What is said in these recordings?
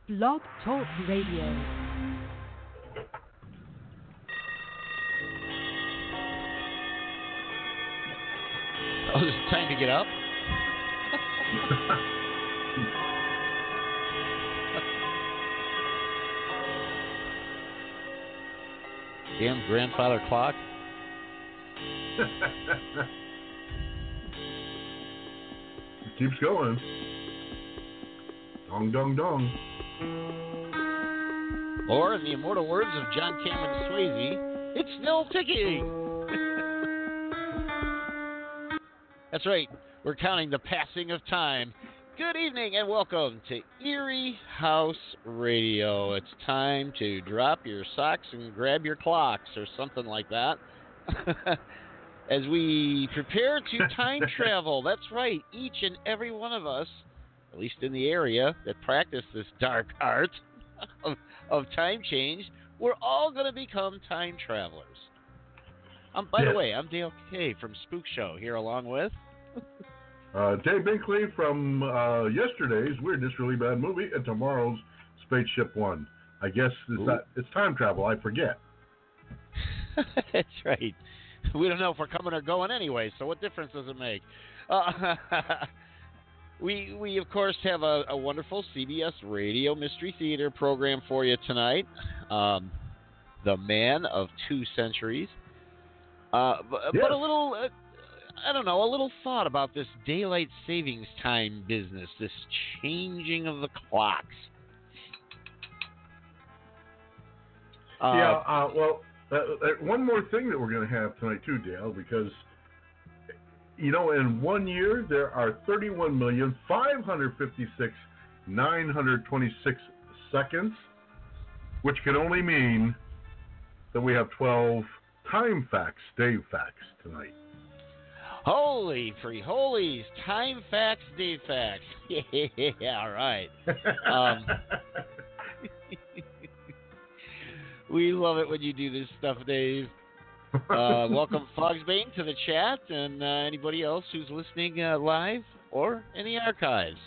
Blog Talk Radio. Oh, is it time to get up? Damn grandfather clock. It keeps going. Dong, dong, dong. Or, in the immortal words of John Cameron Swayze, it's still ticking. That's right. We're counting the passing of time. Good evening and welcome to Erie House Radio. It's time to drop your socks and grab your clocks or something like that. As we prepare to time travel. That's right. Each and every one of us, at least in the area that practice this dark art of time change, we're all going to become time travelers. By the way, I'm Dale K from Spook Show here along with... Dave Binkley from yesterday's Weirdness Really Bad Movie and tomorrow's Spaceship One. I guess it's time travel. I forget. That's right. We don't know if we're coming or going anyway, so what difference does it make? We of course, have a wonderful CBS Radio Mystery Theater program for you tonight. The Man of Two Centuries. But a little... I don't know, a little thought about this daylight savings time business, this changing of the clocks. One more thing that we're going to have tonight too, Dale, because, you know, in 1 year there are 31,556,926 seconds, which can only mean that we have 12 time facts, Dave facts tonight. Holy free holies, time facts, Dave facts. Yeah, all right. We love it when you do this stuff, Dave. Welcome, Fogsbane, to the chat, and anybody else who's listening live or in the archives.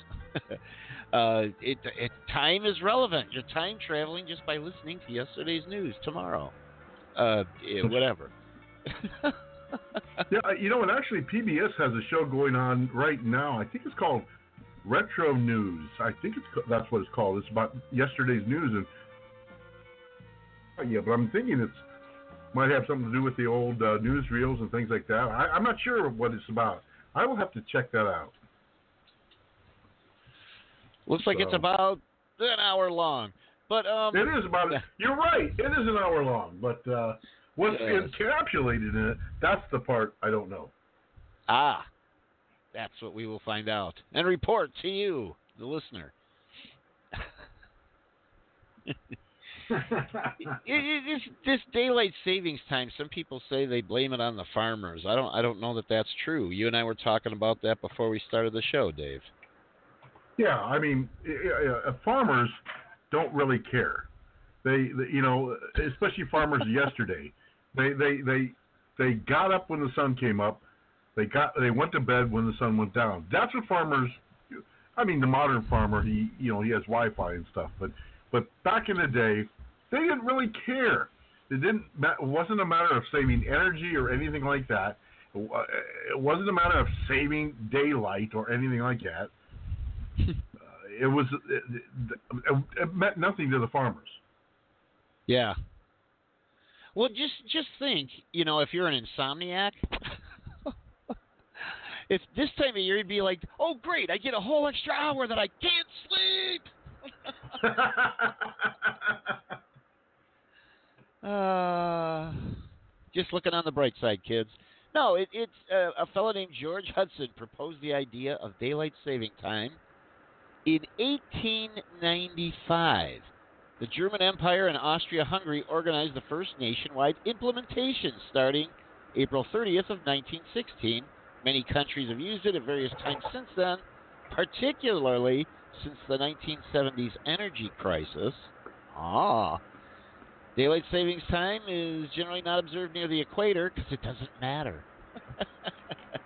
Time is relevant. You're time traveling just by listening to yesterday's news tomorrow. Whatever. Yeah, you know, and actually PBS has a show going on right now. I think it's called Retro News. I think that's what it's called. It's about yesterday's news, and but I'm thinking it might have something to do with the old newsreels and things like that. I'm not sure what it's about. I will have to check that out. Looks like it's about an hour long, but it is about. You're right. It is an hour long, but. What's encapsulated in it, that's the part I don't know. That's what we will find out and report to you, the listener. This daylight savings time, some people say they blame it on the farmers. I don't know that that's true. You and I were talking about that before we started the show, Dave. Yeah, I mean, farmers don't really care. They you know, especially farmers yesterday. They got up when the sun came up. They went to bed when the sun went down. That's what farmers. I mean, the modern farmer, he has Wi-Fi and stuff. But back in the day, they didn't really care. It wasn't a matter of saving energy or anything like that. It wasn't a matter of saving daylight or anything like that. It meant nothing to the farmers. Yeah. Well, just think, you know, if you're an insomniac, if this time of year you'd be like, oh, great, I get a whole extra hour that I can't sleep. Just looking on the bright side, kids. No, it's a fellow named George Hudson proposed the idea of daylight saving time in 1895. The German Empire and Austria-Hungary organized the first nationwide implementation starting April 30th of 1916. Many countries have used it at various times since then, particularly since the 1970s energy crisis. Daylight savings time is generally not observed near the equator because it doesn't matter.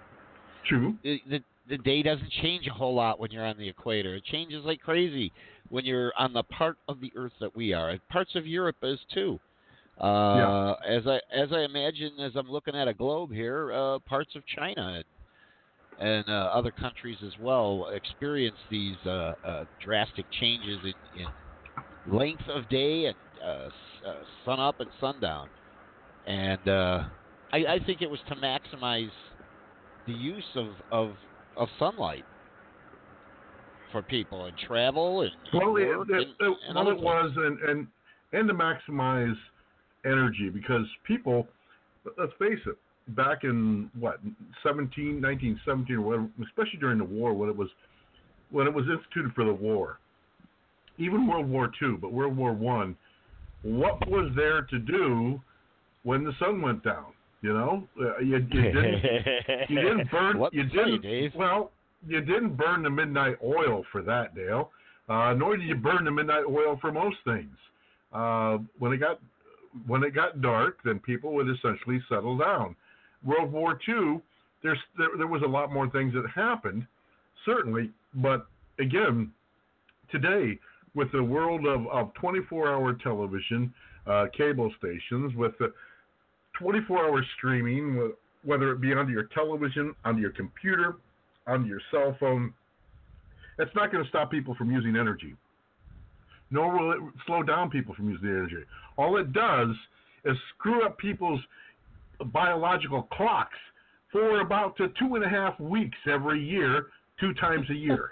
True. The day doesn't change a whole lot when you're on the equator. It changes like crazy when you're on the part of the Earth that we are. And parts of Europe is too. Yeah. As I imagine, as I'm looking at a globe here, parts of China and other countries as well experience these drastic changes in length of day and sun up and sundown. And I think it was to maximize the use of otherwise for people and travel and work and other it was, and to maximize energy, because people, let's face it, back in 1917 or whatever, especially during the war, when it was instituted for the war, even World War II, but World War I, what was there to do when the sun went down? You know, you didn't burn. You didn't burn the midnight oil for that, Dale. Nor did you burn the midnight oil for most things. When it got dark, then people would essentially settle down. World War II, there was a lot more things that happened, certainly, but again, today, with the world of 24-hour television, cable stations, with the 24-hour streaming, whether it be onto your television, onto your computer, onto your cell phone, it's not going to stop people from using energy. Nor will it slow down people from using energy. All it does is screw up people's biological clocks for about 2.5 weeks every year, 2 times a year.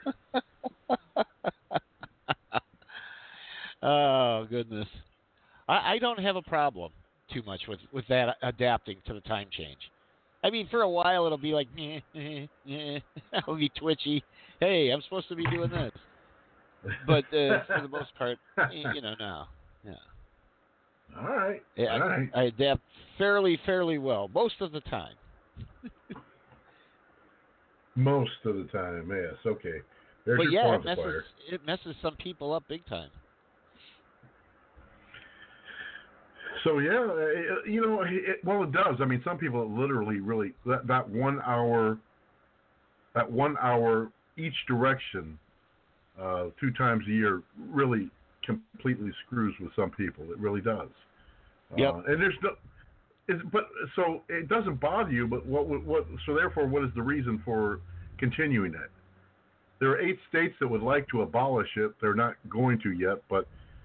Oh, goodness. I don't have a problem too much with that adapting to the time change. I mean, for a while it'll be like, I'll be twitchy. Hey, I'm supposed to be doing this. But for the most part, no. Yeah. All right. Yeah, All right. I adapt fairly well most of the time. Most of the time, yes. Okay. There's but your yeah, quantifier. it messes some people up big time. So yeah, it does. I mean, some people literally really that 1 hour each direction, 2 times a year, really completely screws with some people. It really does. Yep. And there's no, but so it doesn't bother you. But what? So therefore, what is the reason for continuing it? There are 8 states that would like to abolish it. They're not going to yet, but.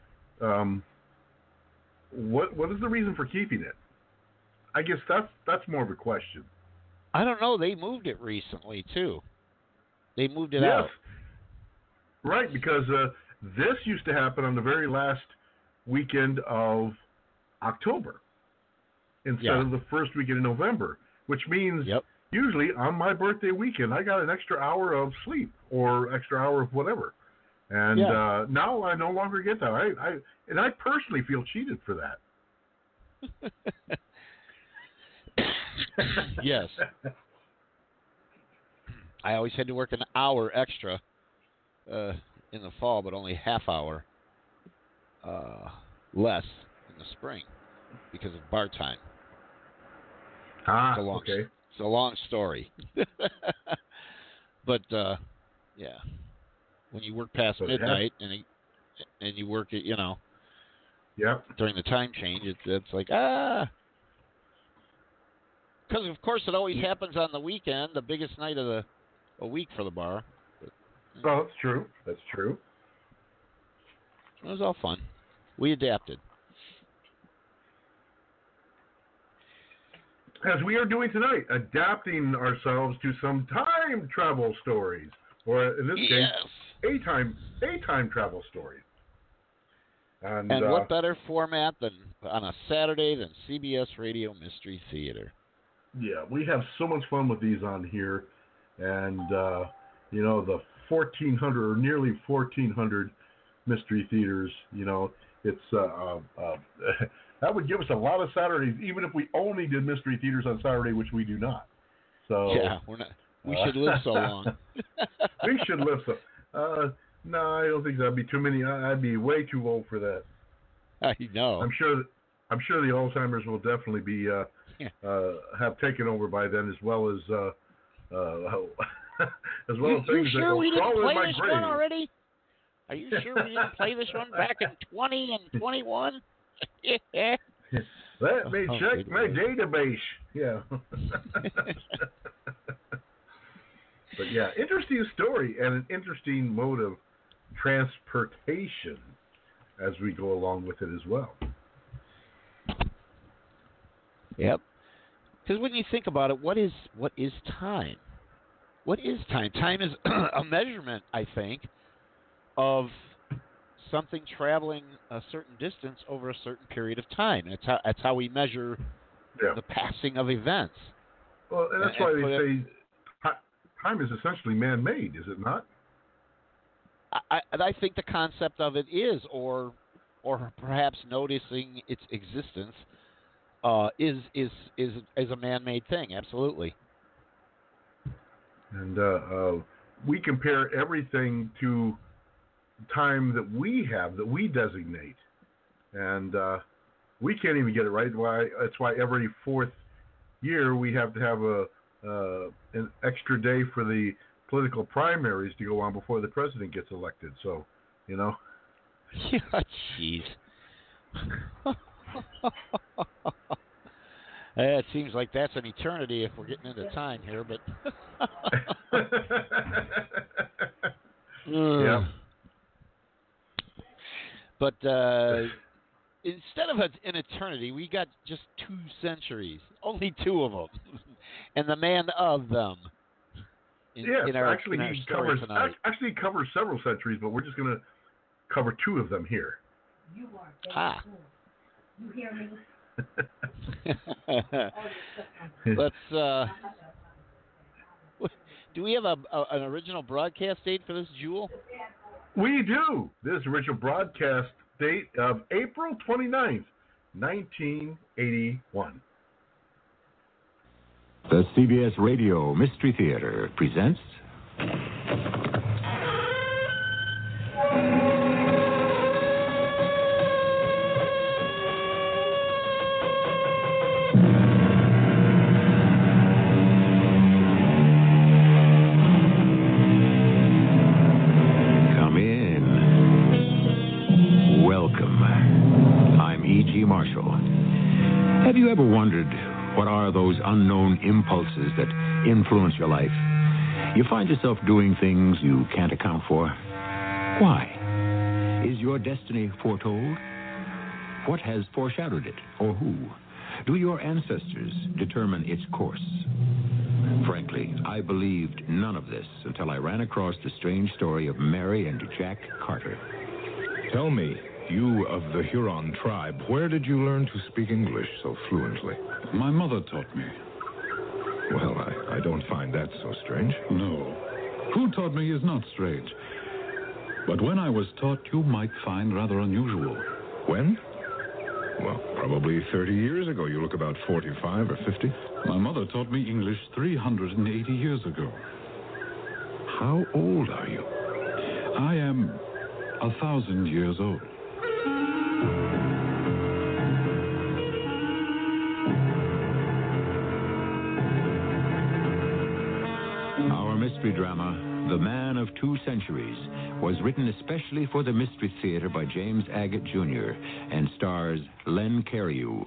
What is the reason for keeping it? I guess that's more of a question. I don't know. They moved it recently too. They moved it out. Right, because this used to happen on the very last weekend of October instead of the first weekend in November, which means usually on my birthday weekend I got an extra hour of sleep or extra hour of whatever. And now I no longer get that. I personally feel cheated for that. Yes. I always had to work an hour extra in the fall, but only half hour less in the spring because of bar time. Okay. It's a long story. But, when you work past midnight and you work it, during the time change, it's like, because of course it always happens on the weekend, the biggest night of a week for the bar. Oh, that's true. That's true. It was all fun. We adapted. As we are doing tonight, adapting ourselves to some time travel stories, or in this case, a time travel story. And what better format than on a Saturday than CBS Radio Mystery Theater? Yeah, we have so much fun with these on here, and the 1,400 or nearly 1,400 mystery theaters. It's that would give us a lot of Saturdays, even if we only did mystery theaters on Saturday, which we do not. So yeah, we're not. We should live so long. We should live so. No, I don't think that'd be too many. I'd be way too old for that. I know. I'm sure the Alzheimer's will definitely be have taken over by then, as well as as well as things you sure that we will didn't crawl in play my this grave. one already? Are you sure we didn't play this one back in 20 and 21? Yeah. Let me check my database. Yeah. But yeah, interesting story and an interesting mode of transportation as we go along with it as well. Yep. Because when you think about it, what is time? What is time? Time is a measurement, I think, of something traveling a certain distance over a certain period of time. That's how we measure the passing of events. Well, and that's why they say time is essentially man-made, is it not? I think the concept of it is, or perhaps noticing its existence, is a man-made thing. Absolutely. And we compare everything to time that we have, that we designate, and we can't even get it right. That's why every fourth year we have to have an extra day for the political primaries to go on before the president gets elected. So, you know. Yeah, jeez. It seems like that's an eternity if we're getting into time here, but. Yeah. But instead of an eternity, we got just 2 centuries, only 2 of them, and the man of them. He covers several centuries, but we're just going to cover 2 of them here. You are cool. You hear me? Let's. Do we have an original broadcast date for this, Jewel? We do. This original broadcast date of April 29th, 1981. The CBS Radio Mystery Theater presents... Have you ever wondered what are those unknown impulses that influence your life? You find yourself doing things you can't account for. Why? Is your destiny foretold? What has foreshadowed it, or who? Do your ancestors determine its course? Frankly, I believed none of this until I ran across the strange story of Mary and Jack Carter. Tell me, you of the Huron tribe, where did you learn to speak English so fluently? My mother taught me. Well, I don't find that so strange. No. Who taught me is not strange. But when I was taught, you might find rather unusual. When? Well, probably 30 years ago. You look about 45 or 50. My mother taught me English 380 years ago. How old are you? I am 1,000 years old. Our mystery drama, The Man of 2 Centuries, was written especially for the Mystery Theater by James Agate Jr. and stars Len Cariou.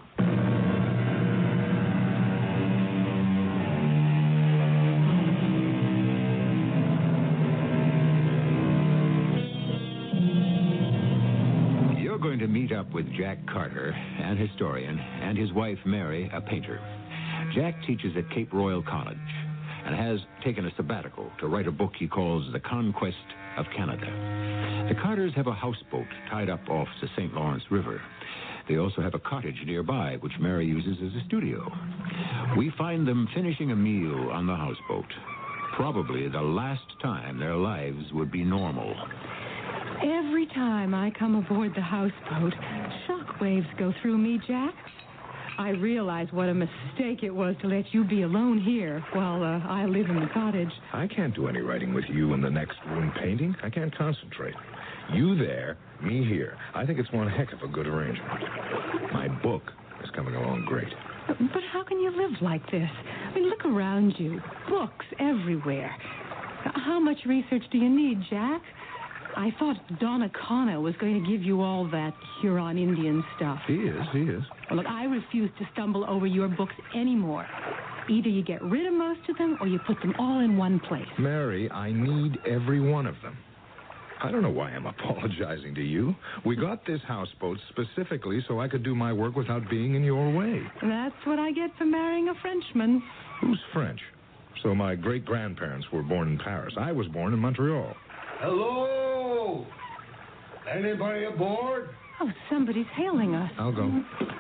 You're going to meet up with Jack Carter, an historian, and his wife Mary, a painter. Jack teaches at Cape Royal College and has taken a sabbatical to write a book he calls The Conquest of Canada. The Carters have a houseboat tied up off the St. Lawrence River. They also have a cottage nearby, which Mary uses as a studio. We find them finishing a meal on the houseboat, probably the last time their lives would be normal. Every time I come aboard the houseboat, shockwaves go through me, Jack. I realize what a mistake it was to let you be alone here while I live in the cottage. I can't do any writing with you in the next room painting. I can't concentrate. You there, me here. I think it's one heck of a good arrangement. My book is coming along great. But how can you live like this? I mean, look around you. Books everywhere. How much research do you need, Jack? I thought Donnacona was going to give you all that Huron Indian stuff. He is. Well, look, I refuse to stumble over your books anymore. Either you get rid of most of them or you put them all in one place. Mary, I need every one of them. I don't know why I'm apologizing to you. We got this houseboat specifically so I could do my work without being in your way. That's what I get for marrying a Frenchman. Who's French? So my great-grandparents were born in Paris. I was born in Montreal. Hello? Anybody aboard? Oh, somebody's hailing us. I'll go.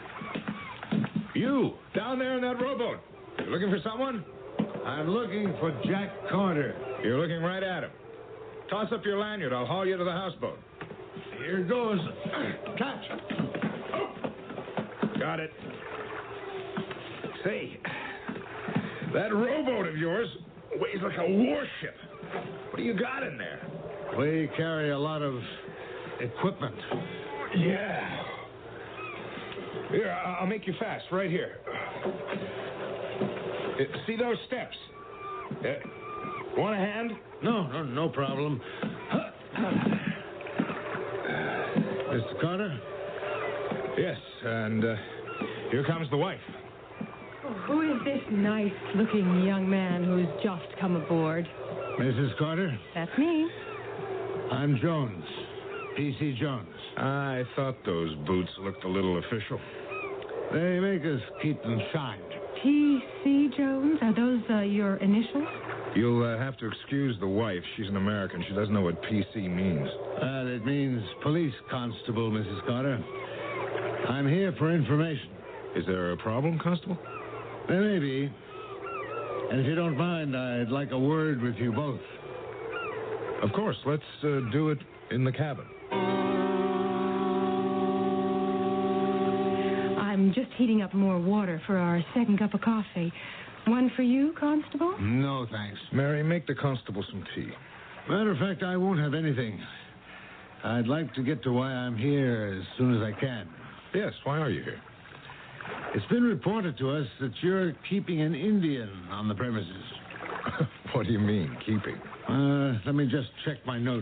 You, down there in that rowboat. You looking for someone? I'm looking for Jack Carter. You're looking right at him. Toss up your lanyard. I'll haul you to the houseboat. Here goes. Catch. Got it. Say, that rowboat of yours weighs like a warship. What do you got in there? We carry a lot of equipment. Yeah. Here, I'll make you fast, right here. See those steps? Want a hand? No problem. Mr. Carter? Yes, and here comes the wife. Oh, who is this nice-looking young man who's just come aboard? Mrs. Carter? That's me. I'm Jones. P.C. Jones. I thought those boots looked a little official. They make us keep them shined. P.C. Jones? Are those your initials? You'll have to excuse the wife. She's an American. She doesn't know what PC means. It means police constable, Mrs. Carter. I'm here for information. Is there a problem, Constable? There may be. And if you don't mind, I'd like a word with you both. Of course. Let's do it in the cabin. I'm just heating up more water for our second cup of coffee. One for you, Constable? No, thanks. Mary, make the constable some tea. Matter of fact, I won't have anything. I'd like to get to why I'm here as soon as I can. Yes, why are you here? It's been reported to us that you're keeping an Indian on the premises. What do you mean, keeping? Let me just check my notes.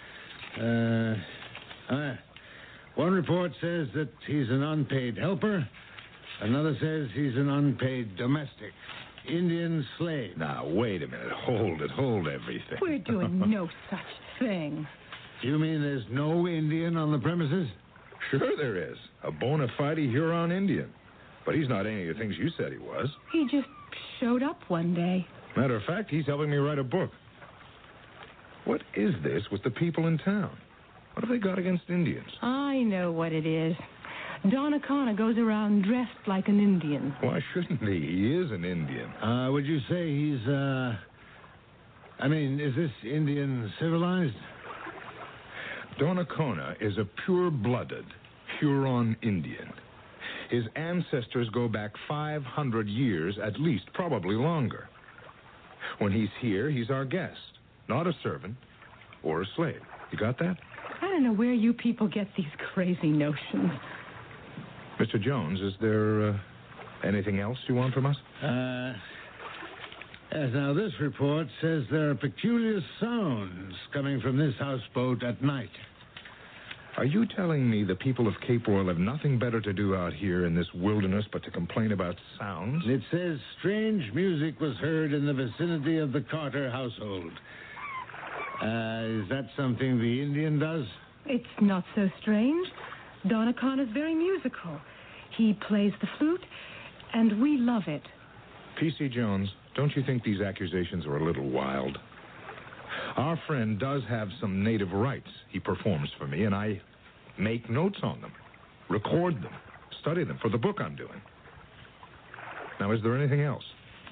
One report says that he's an unpaid helper. Another says he's an unpaid domestic. Indian slave. Now, wait a minute. Hold everything. We're doing no such thing. You mean there's no Indian on the premises? Sure there is. A bona fide Huron Indian. But he's not any of the things you said he was. He just showed up one day. Matter of fact, he's helping me write a book. What is this with the people in town? What have they got against Indians? I know what it is. Donnacona goes around dressed like an Indian. Why shouldn't he? He is an Indian. Would you say he's, is this Indian civilized? Donnacona is a pure-blooded Huron Indian. His ancestors go back 500 years at least, probably longer. When he's here, he's our guest, not a servant or a slave. You got that? I don't know where you people get these crazy notions. Mr. Jones, is there anything else you want from us? Yes, now this report says there are peculiar sounds coming from this houseboat at night. Are you telling me the people of Cape Royal have nothing better to do out here in this wilderness but to complain about sounds? It says strange music was heard in the vicinity of the Carter household. Is that something the Indian does? It's not so strange. Donnacona's very musical. He plays the flute, and we love it. P.C. Jones, don't you think these accusations are a little wild? Our friend does have some native rights he performs for me, and I make notes on them, record them, study them for the book I'm doing. Now, is there anything else?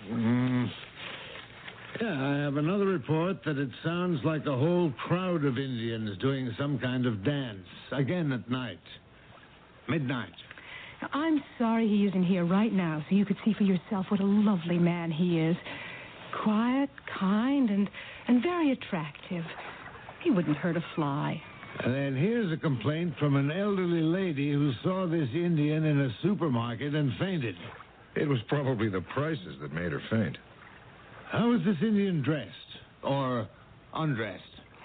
Yeah, I have another report that it sounds like a whole crowd of Indians doing some kind of dance, again at night. Midnight. Now, I'm sorry he isn't here right now so you could see for yourself what a lovely man he is. Quiet, kind, and very attractive. He wouldn't hurt a fly. And then here's a complaint from an elderly lady who saw this Indian in a supermarket and fainted. It was probably the prices that made her faint. How is this Indian dressed? Or undressed?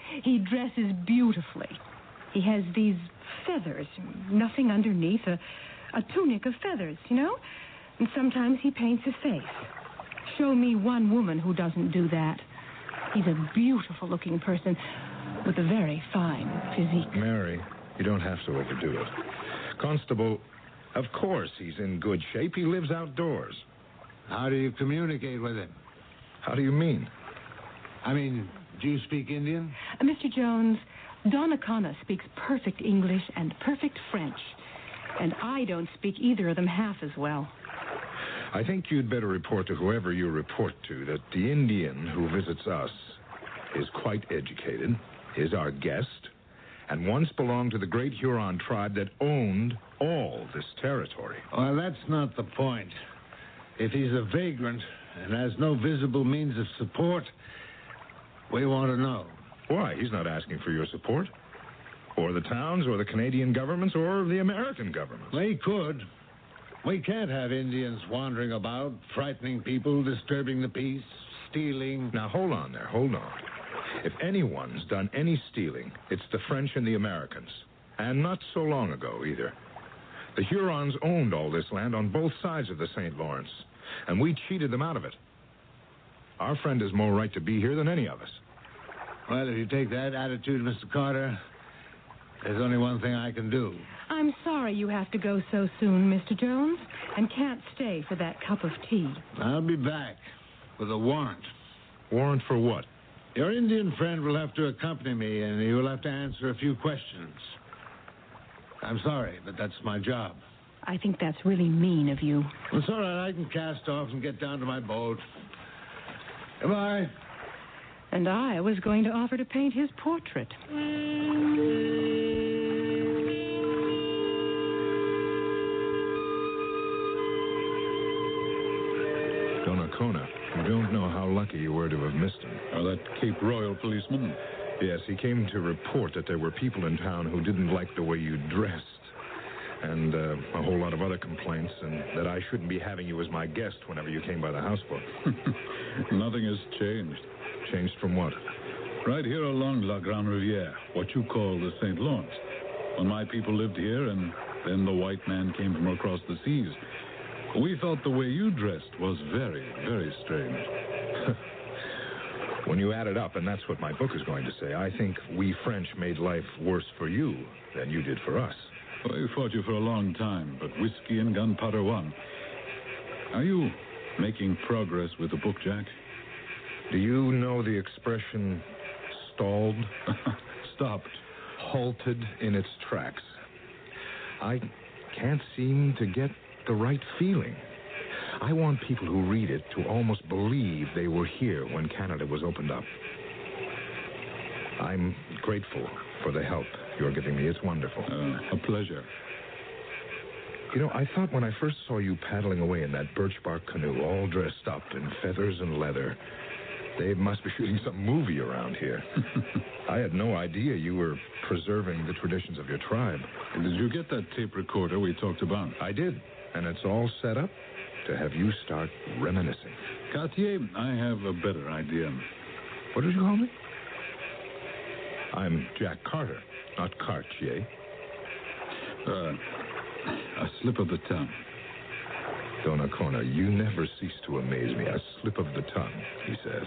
He dresses beautifully. He has these feathers, nothing underneath, a tunic of feathers, you know? And sometimes he paints his face. Show me one woman who doesn't do that. He's a beautiful-looking person with a very fine physique. Mary, you don't have to overdo it. Constable, of course he's in good shape. He lives outdoors. How do you communicate with him? How do you mean? I mean, do you speak Indian? Mr. Jones, Donnacona speaks perfect English and perfect French. And I don't speak either of them half as well. I think you'd better report to whoever you report to that the Indian who visits us is quite educated, is our guest, and once belonged to the great Huron tribe that owned all this territory. Well, that's not the point. If he's a vagrant and has no visible means of support, we want to know. Why? He's not asking for your support. Or the towns, or the Canadian governments, or the American government. We could. We can't have Indians wandering about, frightening people, disturbing the peace, stealing. Now, hold on there, hold on. If anyone's done any stealing, it's the French and the Americans. And not so long ago, either. The Hurons owned all this land on both sides of the St. Lawrence, and we cheated them out of it. Our friend has more right to be here than any of us. Well, if you take that attitude, Mr. Carter, there's only one thing I can do. I'm sorry you have to go so soon, Mr. Jones, and can't stay for that cup of tea. I'll be back with a warrant. Warrant for what? Your Indian friend will have to accompany me, and he will have to answer a few questions. I'm sorry, but that's my job. I think that's really mean of you. It's all right. I can cast off and get down to my boat. Goodbye. And I was going to offer to paint his portrait. Donnacona, you don't know how lucky you were to have missed him. Oh, that Cape Royal policeman? Yes, he came to report that there were people in town who didn't like the way you dressed. And a whole lot of other complaints, and that I shouldn't be having you as my guest whenever you came by the houseboat. Nothing has changed. Changed from what? Right here along La Grande Rivière, what you call the St. Lawrence. When my people lived here, and then the white man came from across the seas, we thought the way you dressed was very, very strange. When you add it up, and that's what my book is going to say, I think we French made life worse for you than you did for us. Well, we fought you for a long time, but whiskey and gunpowder won. Are you making progress with the book, Jack? Do you know the expression stalled? Stopped. Halted in its tracks. I can't seem to get the right feeling. I want people who read it to almost believe they were here when Canada was opened up. I'm grateful for the help you're giving me. It's wonderful. A pleasure. You know, I thought when I first saw you paddling away in that birch bark canoe, all dressed up in feathers and leather, they must be shooting some movie around here. I had no idea you were preserving the traditions of your tribe. Did you get that tape recorder we talked about? I did, and it's all set up to have you start reminiscing. Cartier, I have a better idea. What did you call me? I'm Jack Carter, not Cartier. A slip of the tongue. Donnacona, you never cease to amaze me. A slip of the tongue, he says.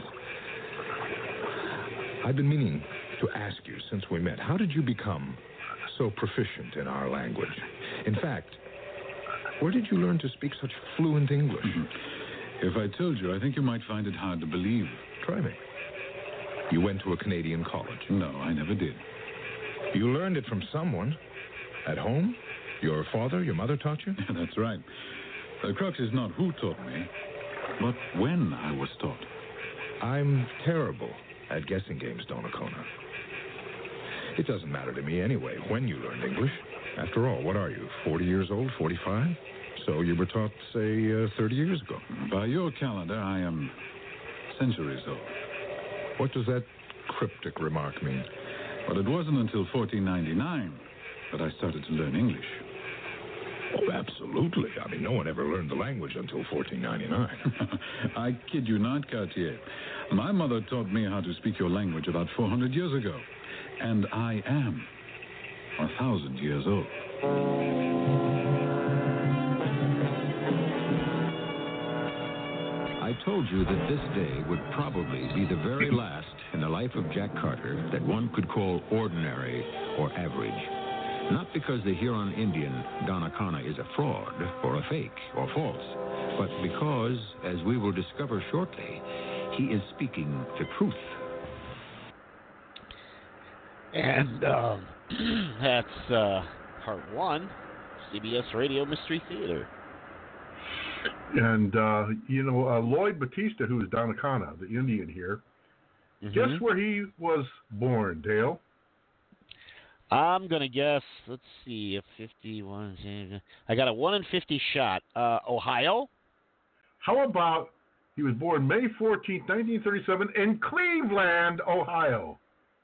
I've been meaning to ask you since we met, how did you become so proficient in our language? In fact, where did you learn to speak such fluent English? If I told you, I think you might find it hard to believe. Try me. You went to a Canadian college? No, I never did. You learned it from someone? At home? Your father, your mother taught you? That's right. The crux is not who taught me, but when I was taught. I'm terrible at guessing games, Donnacona. It doesn't matter to me anyway when you learned English. After all, what are you, 40 years old, 45? So you were taught, say, 30 years ago. By your calendar, I am centuries old. What does that cryptic remark mean? Well, it wasn't until 1499 that I started to learn English. Oh, absolutely. I mean, no one ever learned the language until 1499. I kid you not, Cartier. My mother taught me how to speak your language about 400 years ago. And I am 1,000 years old. I told you that this day would probably be the very last in the life of Jack Carter that one could call ordinary or average. Not because the Huron Indian Donnacona is a fraud or a fake or false, but because, as we will discover shortly, he is speaking the truth. And that's part one, CBS Radio Mystery Theater. And, Lloyd Batista, who is Donnacona, the Indian here, guess where he was born, Dale? I'm going to guess, let's see, a 51. I got a 1 in 50 shot. Ohio? How about he was born May 14th, 1937 in Cleveland, Ohio?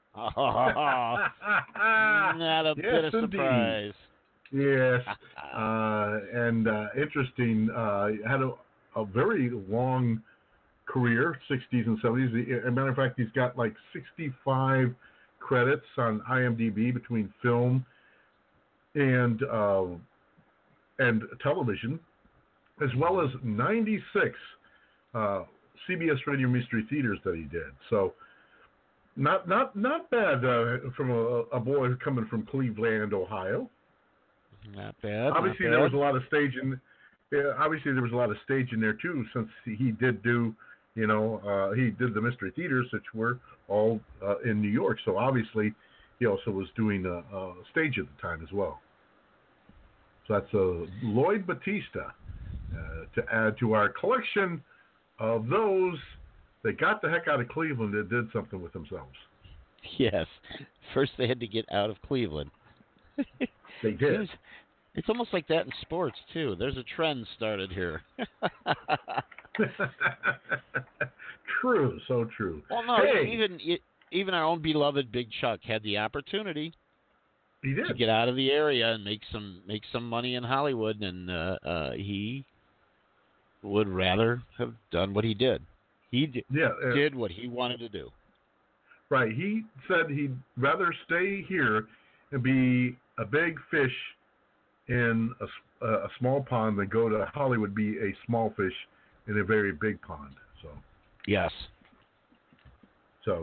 Not a bit of surprise. Yes. And interesting, had a very long career, 60s and 70s. As a matter of fact, he's got like 65 credits on IMDb between film and television, as well as 96 CBS Radio Mystery Theaters that he did. So not bad from a boy coming from Cleveland, Ohio. Not bad. Obviously, there was a lot of staging. Yeah, obviously, there was a lot of staging there too, since he did do, he did the Mystery Theaters, which were all in New York. So obviously, he also was doing a stage at the time as well. So that's Lloyd Batista to add to our collection of those that got the heck out of Cleveland and did something with themselves. Yes. First, they had to get out of Cleveland. They did. It's almost like that in sports, too. There's a trend started here. True, so true. Well, no, even our own beloved Big Chuck had the opportunity to get out of the area and make some money in Hollywood, and he would rather have done what he did. He did what he wanted to do. Right. He said he'd rather stay here and be a big fish in a small pond than go to Hollywood, be a small fish in a very big pond. So. Yes. So.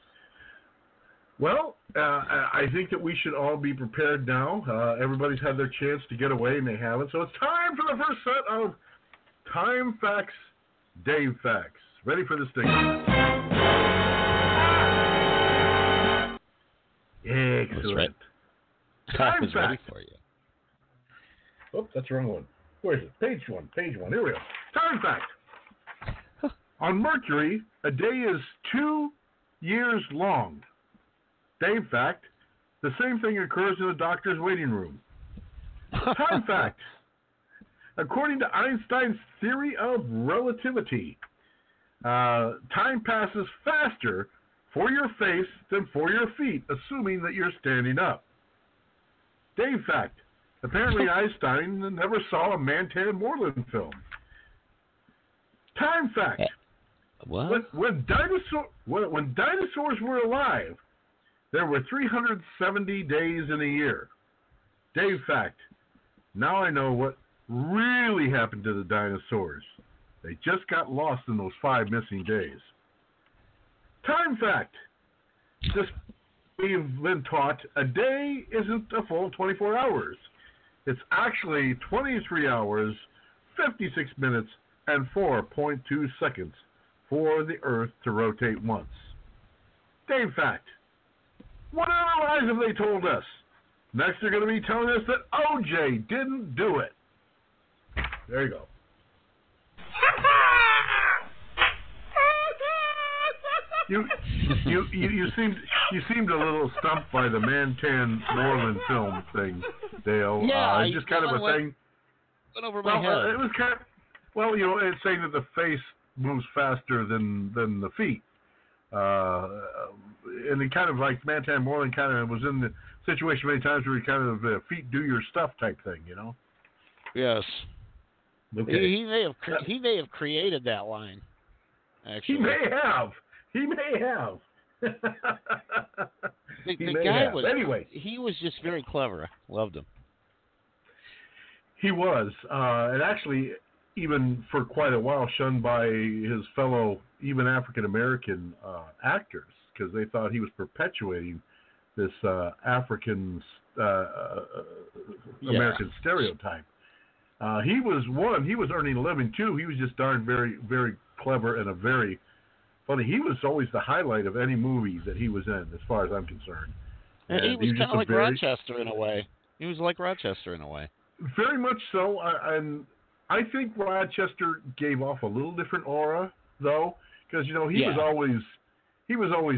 Well, I think that we should all be prepared now. Everybody's had their chance to get away, and they haven't. So it's time for the first set of Time Facts, Dave Facts. Ready for this thing? Excellent. That's right. Time I was ready for you. Oh, that's the wrong one. Where is it? Page one. Here we go. Time fact. On Mercury, a day is 2 years long. Dave fact. The same thing occurs in a doctor's waiting room. Time fact. According to Einstein's theory of relativity, time passes faster for your face than for your feet, assuming that you're standing up. Dave fact. Apparently Einstein never saw a Mantan Moreland film. Time fact. What? When dinosaurs were alive, there were 370 days in a year. Dave fact. Now I know what really happened to the dinosaurs. They just got lost in those 5 missing days. Time fact. Just we've been taught a day isn't a full 24 hours. It's actually 23 hours, 56 minutes, and 4.2 seconds for the Earth to rotate once. Dave fact. What other lies have they told us? Next, they're going to be telling us that O.J. didn't do it. There you go. You seemed a little stumped by the Mantan Moreland film thing, Dale. Yeah, just kind of a thing. Went over my head. It was kind of, it's saying that the face moves faster than the feet, and it kind of like Mantan Moreland kind of was in the situation many times where he kind of feet do your stuff type thing, Yes. Okay. He may have created that line. Actually, He may have. The He may guy have. was. Anyway, He was just very clever. Loved him. he was, and actually, even for quite a while, shunned by his fellow, even African American actors, because they thought he was perpetuating this African American stereotype. He was earning a living too. He was just darn very, very clever and a very funny. He was always the highlight of any movie that he was in, as far as I'm concerned. And he was kind of like very, Rochester in a way. He was like Rochester in a way. Very much so. And I think Rochester gave off a little different aura, though, because he was always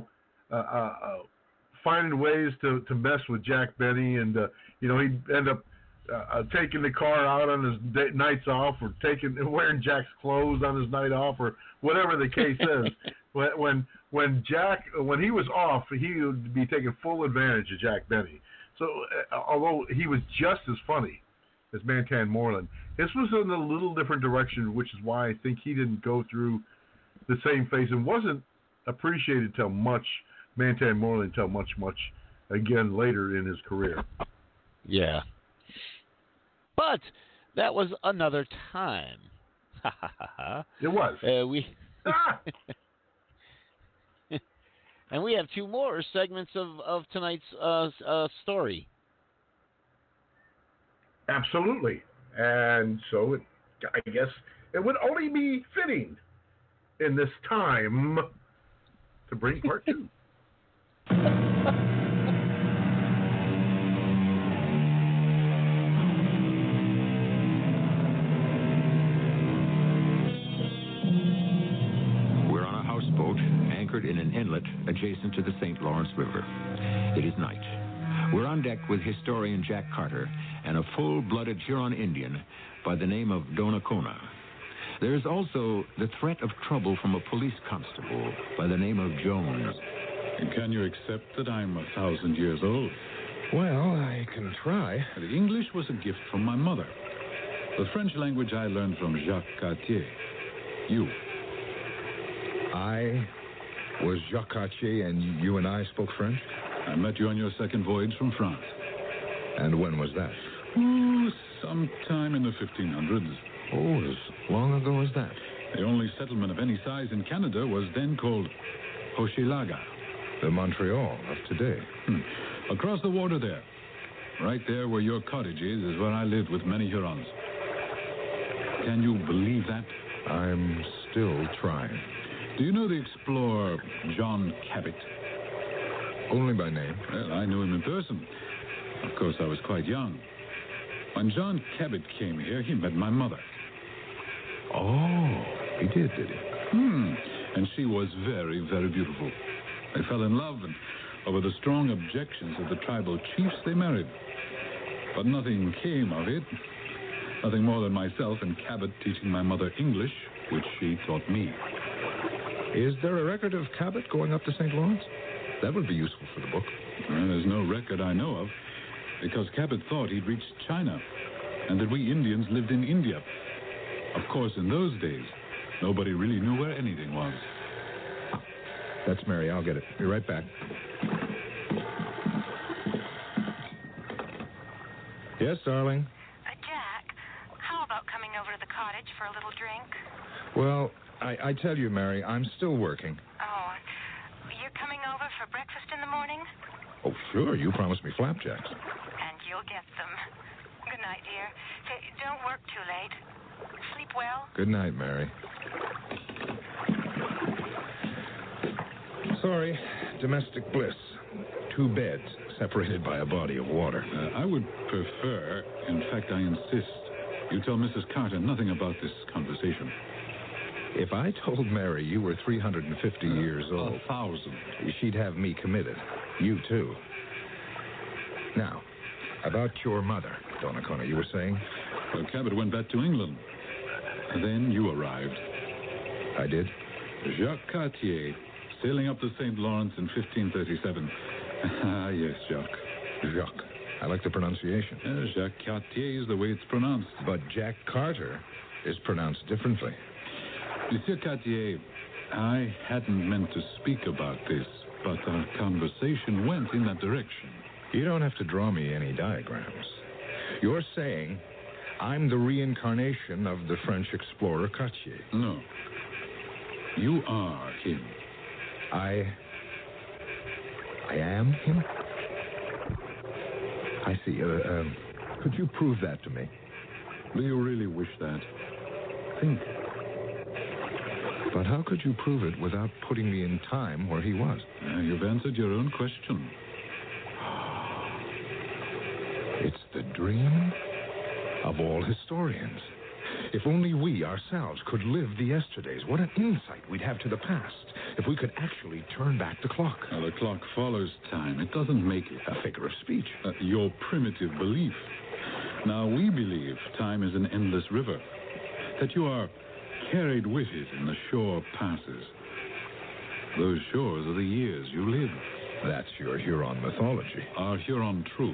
finding ways to mess with Jack Benny, and he'd end up taking the car out on his nights off, or wearing Jack's clothes on his night off, or whatever the case is. When he was off, he would be taking full advantage of Jack Benny. So although he was just as funny as Mantan Moreland, this was in a little different direction, which is why I think he didn't go through the same phase and wasn't appreciated Mantan Moreland till much again later in his career. Yeah. But that was another time. It was. And we have two more segments of tonight's story. Absolutely. And so I guess it would only be fitting in this time to bring part two. In an inlet adjacent to the St. Lawrence River. It is night. We're on deck with historian Jack Carter and a full-blooded Huron Indian by the name of Donnacona. There's also the threat of trouble from a police constable by the name of Jones. Can you accept that I'm 1,000 years old? Well, I can try. The English was a gift from my mother. The French language I learned from Jacques Cartier. You. I was Jacques Cartier, and you and I spoke French? I met you on your second voyage from France. And when was that? Sometime in the 1500s. Oh, as long ago as that. The only settlement of any size in Canada was then called Hochelaga. The Montreal of today. Across the water there. Right there where your cottage is where I lived with many Hurons. Can you believe that? I'm still trying. Do you know the explorer John Cabot? Only by name. Well, I knew him in person. Of course, I was quite young. When John Cabot came here, he met my mother. Oh, he did he? And she was very, very beautiful. They fell in love, and over the strong objections of the tribal chiefs, they married. But nothing came of it. Nothing more than myself and Cabot teaching my mother English, which she taught me. Is there a record of Cabot going up to St. Lawrence? That would be useful for the book. Well, there's no record I know of, because Cabot thought he'd reached China, and that we Indians lived in India. Of course, in those days, nobody really knew where anything was. That's Mary. I'll get it. Be right back. Yes, darling? Jack, how about coming over to the cottage for a little drink? Well, I tell you, Mary, I'm still working. Oh, you're coming over for breakfast in the morning? Oh, sure. You promised me flapjacks. And you'll get them. Good night, dear. Hey, don't work too late. Sleep well. Good night, Mary. Sorry, domestic bliss. 2 beds, separated by a body of water. I would prefer, in fact, I insist, you tell Mrs. Carter nothing about this conversation. If I told Mary you were 350 years old... 1,000. She'd have me committed. You, too. Now, about your mother, Donnacona, you were saying? Well, Cabot went back to England. Then you arrived. I did? Jacques Cartier, sailing up the St. Lawrence in 1537. Ah, yes, Jacques. Jacques. I like the pronunciation. Jacques Cartier is the way it's pronounced. But Jack Carter is pronounced differently. Monsieur Cartier, I hadn't meant to speak about this, but our conversation went in that direction. You don't have to draw me any diagrams. You're saying I'm the reincarnation of the French explorer Cartier. No. You are him. I am him? I see. Could you prove that to me? Do you really wish that? Think. But how could you prove it without putting me in time where he was? You've answered your own question. It's the dream of all historians. If only we ourselves could live the yesterdays, what an insight we'd have to the past if we could actually turn back the clock. Now, the clock follows time. It doesn't make it. A figure of speech. Your primitive belief. Now, we believe time is an endless river, that you are carried with it and the shore passes. Those shores are the years you live. That's your Huron mythology. Our Huron truth.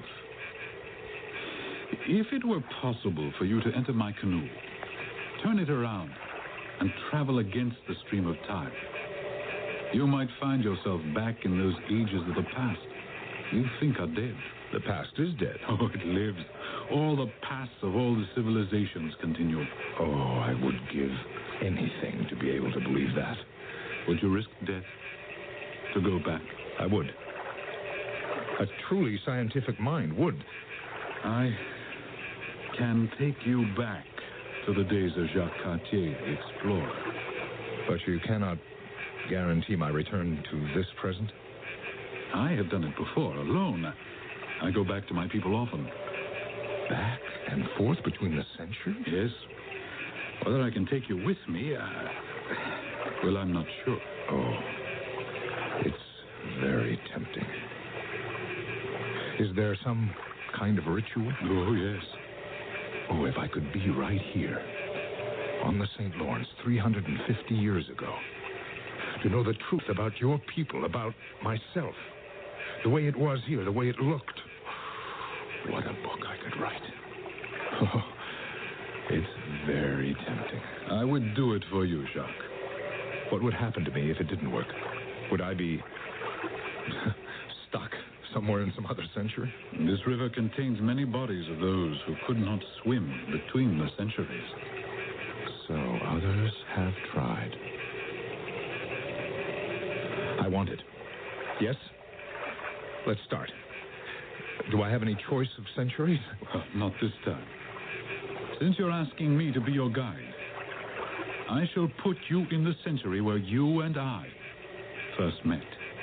If it were possible for you to enter my canoe, turn it around, and travel against the stream of time, you might find yourself back in those ages of the past you think are dead. The past is dead. Oh, it lives. All the pasts of all the civilizations continue. Oh, I would give anything to be able to believe that. Would you risk death to go back? I would. A truly scientific mind would. I can take you back to the days of Jacques Cartier, the explorer. But you cannot guarantee my return to this present? I have done it before, alone. I go back to my people often. Back and forth between the centuries? Yes. Whether I can take you with me, well, I'm not sure. Oh, it's very tempting. Is there some kind of ritual? Oh, yes. Oh, if I could be right here, on the St. Lawrence, 350 years ago, to know the truth about your people, about myself, the way it was here, the way it looked. What a book I could write. Oh, it's very tempting. I would do it for you, Jacques. What would happen to me if it didn't work? Would I be stuck somewhere in some other century? This river contains many bodies of those who could not swim between the centuries. So others have tried. I want it. Yes? Let's start. Do I have any choice of centuries? Well, not this time. Since you're asking me to be your guide, I shall put you in the century where you and I first met.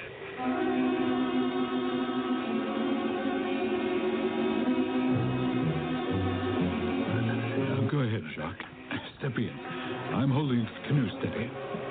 Go ahead, Jacques. Step in. I'm holding the canoe steady.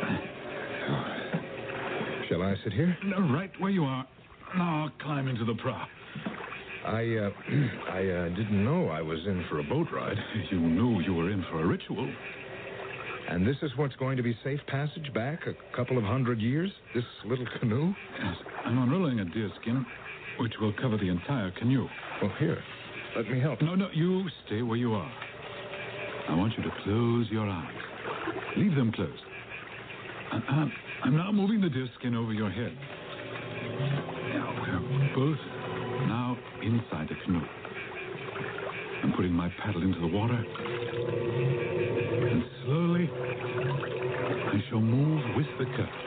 Shall I sit here? No, right where you are. Now climb into the prow. I didn't know I was in for a boat ride. You knew you were in for a ritual. And this is what's going to be safe passage back a couple of 100 years? This little canoe? Yes, I'm unrolling a deerskin, which will cover the entire canoe. Well, here, let me help. No, you stay where you are. I want you to close your eyes. Leave them closed. I'm now moving the deerskin over your head. Now, we're both now inside the canoe. I'm putting my paddle into the water. And slowly, I shall move with the current.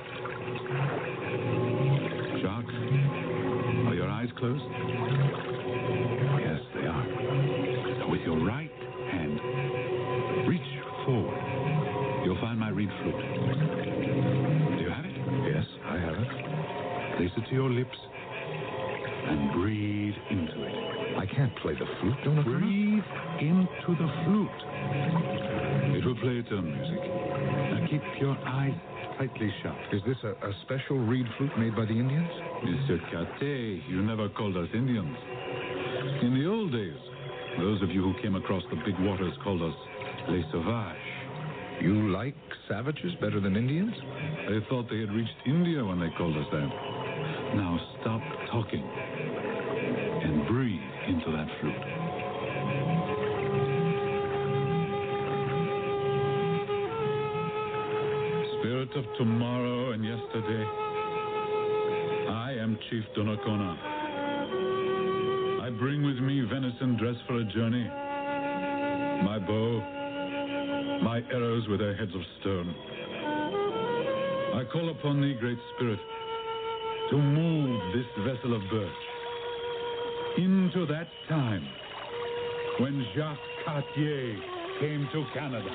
Jacques, are your eyes closed? Yes, they are. Now, with your right hand, reach forward. You'll find my reed flute. Do you have it? Yes, I have it. Place it to your lips and breathe into it. I can't play the flute, don't I? Breathe into the flute. It will play its own music. Now keep your eyes tightly shut. Is this a special reed flute made by the Indians? Monsieur Cartier, you never called us Indians. In the old days, those of you who came across the big waters called us les sauvages. You like savages better than Indians? They thought they had reached India when they called us that. Now stop talking and breathe. into that flute. Spirit of tomorrow and yesterday, I am Chief Donnacona. I bring with me venison dressed for a journey, my bow, my arrows with their heads of stone. I call upon thee, Great Spirit, to move this vessel of birch into that time when Jacques Cartier came to Canada.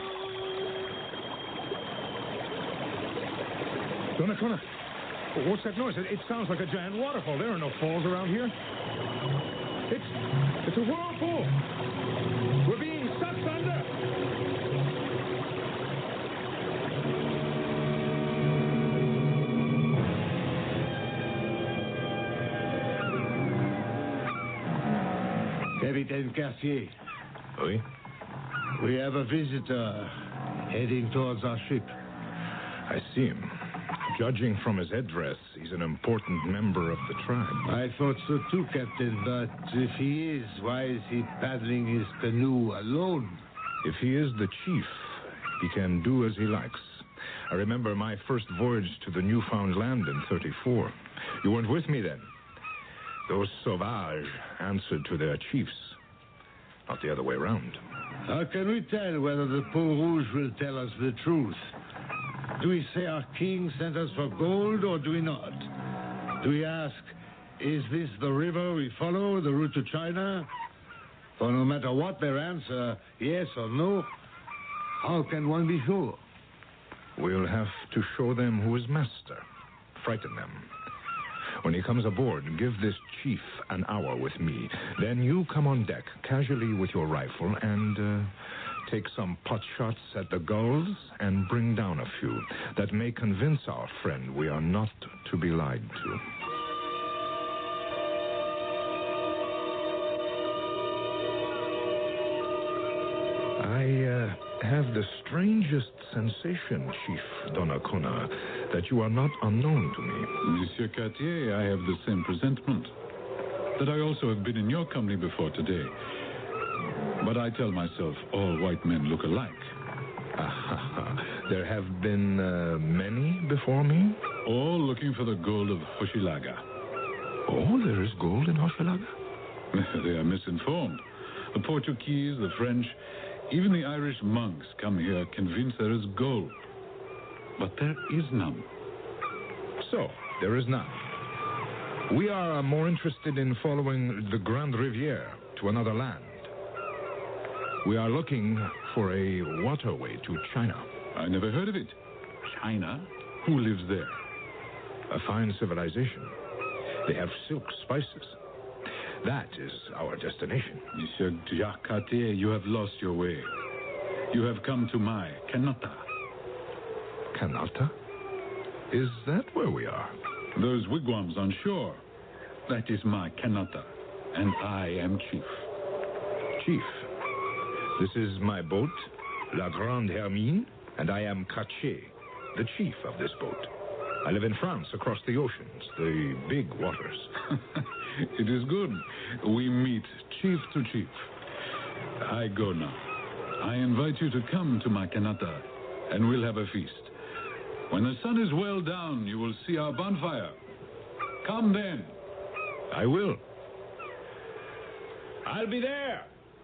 Donnacona, what's that noise? It sounds like a giant waterfall. There are no falls around here. It's a whirlpool. We're being sucked under. Capitaine Cartier, Oui? we have a visitor heading towards our ship. I see him. Judging from his headdress, he's an important member of the tribe. I thought so too, Captain, but if he is, why is he paddling his canoe alone? If he is the chief, he can do as he likes. I remember my first voyage to the Newfoundland in 34. You weren't with me then. Those sauvages answered to their chiefs, not the other way around. How can we tell whether the Peau Rouge will tell us the truth? Do we say our king sent us for gold, or do we not? Do we ask, is this the river we follow, the route to China? For no matter what their answer, yes or no, how can one be sure? We'll have to show them who is master. Frighten them. When he comes aboard, give this chief an hour with me. Then you come on deck, casually with your rifle, and take some pot shots at the gulls and bring down a few. That may convince our friend we are not to be lied to. I have the strangest sensation, Chief Donnacona, that you are not unknown to me. Monsieur Cartier, I have the same presentiment. That I also have been in your company before today. But I tell myself all white men look alike. There have been many before me? All looking for the gold of Hochelaga. Oh, there is gold in Hochelaga? They are misinformed. The Portuguese, the French, even the Irish monks come here convinced there is gold. But there is none. So, there is none. We are more interested in following the Grande Rivière to another land. We are looking for a waterway to China. I never heard of it. China? Who lives there? A fine civilization. They have silk spices. That is our destination. Monsieur Jacques Cartier, you have lost your way. You have come to my Kanata. Kanata? Is that where we are? Those wigwams on shore. That is my Kanata. And I am chief. Chief, this is my boat, La Grande Hermine, and I am Cartier, the chief of this boat. I live in France, across the oceans, the big waters. It is good. We meet chief to chief. I go now. I invite you to come to my Kanata, and we'll have a feast. When the sun is well down, you will see our bonfire. Come then. I will. I'll be there.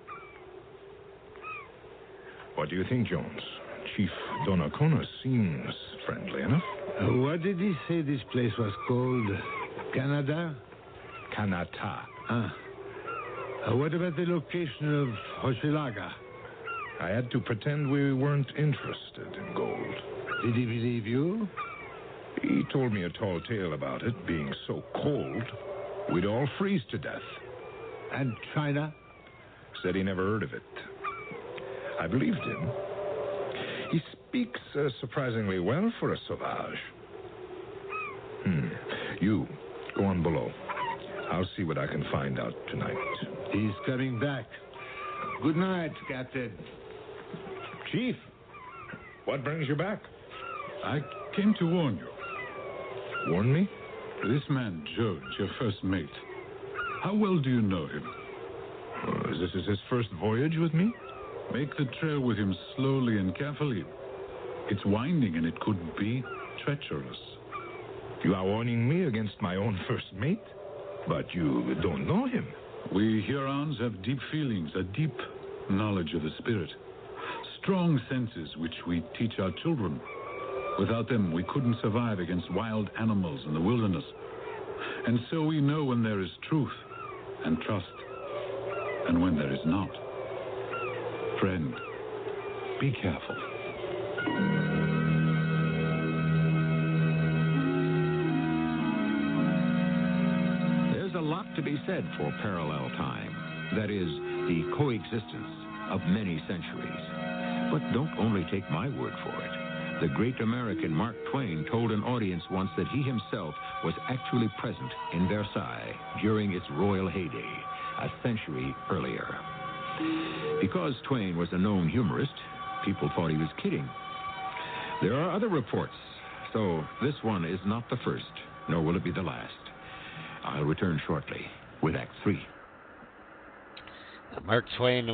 What do you think, Jones? Chief Donnacona seems friendly enough. What did he say this place was called? Canada? Kanata. What about the location of Hochelaga? I had to pretend we weren't interested in gold. Did he believe you? He told me a tall tale about it being so cold, we'd all freeze to death. And China? Said he never heard of it. I believed him. He speaks surprisingly well for a sauvage. You, go on below. I'll see what I can find out tonight. He's coming back. Good night, Captain. Chief, what brings you back? I came to warn you. Warn me? This man, George, your first mate. How well do you know him? This is his first voyage with me? Make the trail with him slowly and carefully. It's winding and it could be treacherous. You are warning me against my own first mate? But you don't know him. We Hurons have deep feelings, a deep knowledge of the spirit. Strong senses which we teach our children. Without them, we couldn't survive against wild animals in the wilderness. And so we know when there is truth and trust, and when there is not. Friend, be careful. There's a lot to be said for parallel time. That is, the coexistence of many centuries. But don't only take my word for it. The great American Mark Twain told an audience once that he himself was actually present in Versailles during its royal heyday, a century earlier. Because Twain was a known humorist, people thought he was kidding. There are other reports, so this one is not the first, nor will it be the last. I'll return shortly with Act 3. Mark Twain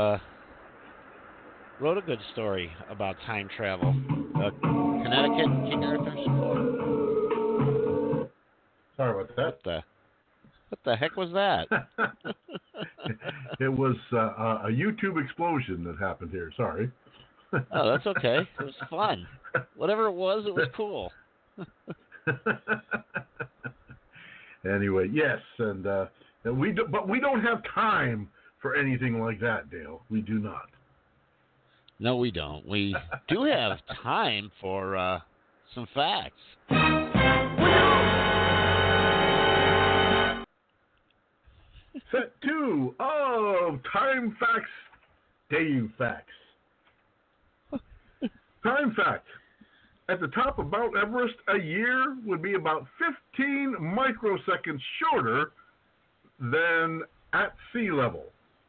wrote a good story about time travel. Connecticut, King Arthur's Court. Sorry about that. What the heck was that? It was a YouTube explosion that happened here. Sorry. Oh, that's okay. It was fun. Whatever it was cool. Anyway, yes, and we don't have time for anything like that, Dale. We do not. No, we don't. We do have time for some facts. Set 2 of Time Facts, Dave Facts. Time fact. At the top of Mount Everest, a year would be about 15 microseconds shorter than at sea level.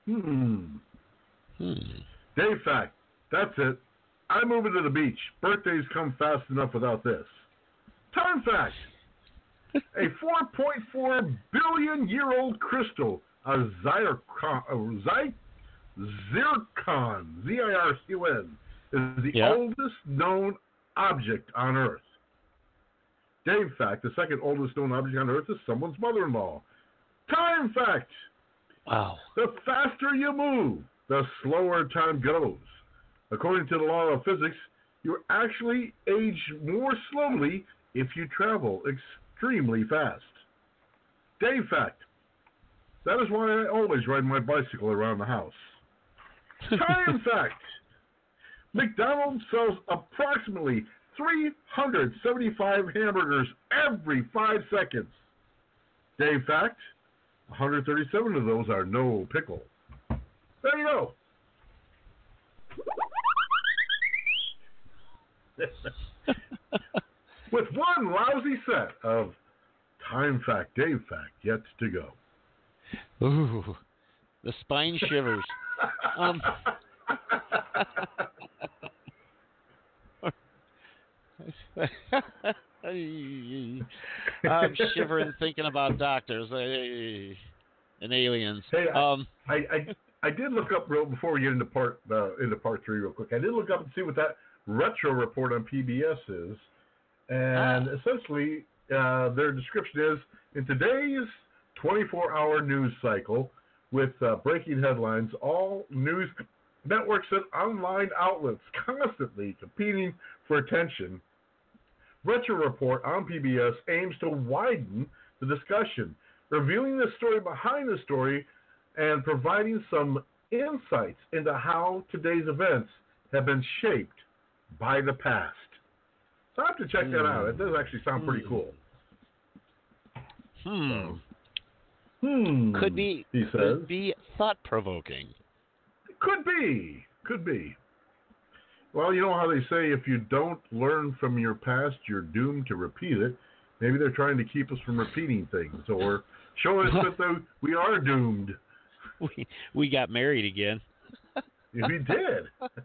Dave fact. That's it. I'm moving to the beach. Birthdays come fast enough without this. Time fact. A 4.4 billion year old crystal, a zircon, Z-I-R-C-O-N, is the oldest known object on Earth. Dave fact. The second oldest known object on Earth is someone's mother-in-law. Time fact. Wow. The faster you move, the slower time goes. According to the law of physics, you actually age more slowly if you travel extremely fast. Dave fact. That is why I always ride my bicycle around the house. Time fact. McDonald's sells approximately 375 hamburgers every 5 seconds. Dave fact. 137 of those are no pickle. There you go. With one lousy set of Time Fact, Dave Fact yet to go. Ooh, the spine shivers. I'm shivering thinking about doctors and aliens. Hey, I did look up before we get into part 3 real quick. I did look up and see what that retro report on PBS is, and essentially their description is: in today's 24-hour news cycle with breaking headlines, all news networks and online outlets constantly competing for attention, Retro Report on PBS aims to widen the discussion, revealing the story behind the story and providing some insights into how today's events have been shaped by the past. So I have to check that out. It does actually sound pretty cool. Could be, he says. Could be thought-provoking. Could be. Well, you know how they say if you don't learn from your past, you're doomed to repeat it. Maybe they're trying to keep us from repeating things or show us that we are doomed. We got married again. We did.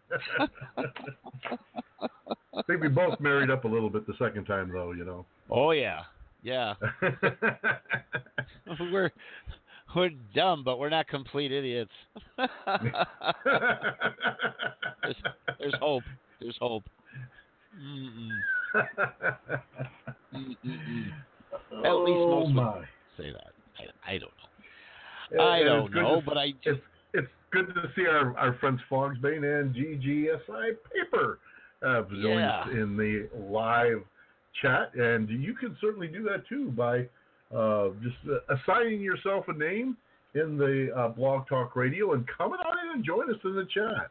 I think we both married up a little bit the second time, though, you know. Oh, yeah. We're dumb, but we're not complete idiots. there's hope. There's hope. At least most would say that. I don't know. I don't know, but I just... It's good to see our friends Fogsbane and GGSI Paper join in the live chat. And you can certainly do that, too, by just assigning yourself a name in the Blog Talk Radio and coming on in and join us in the chat.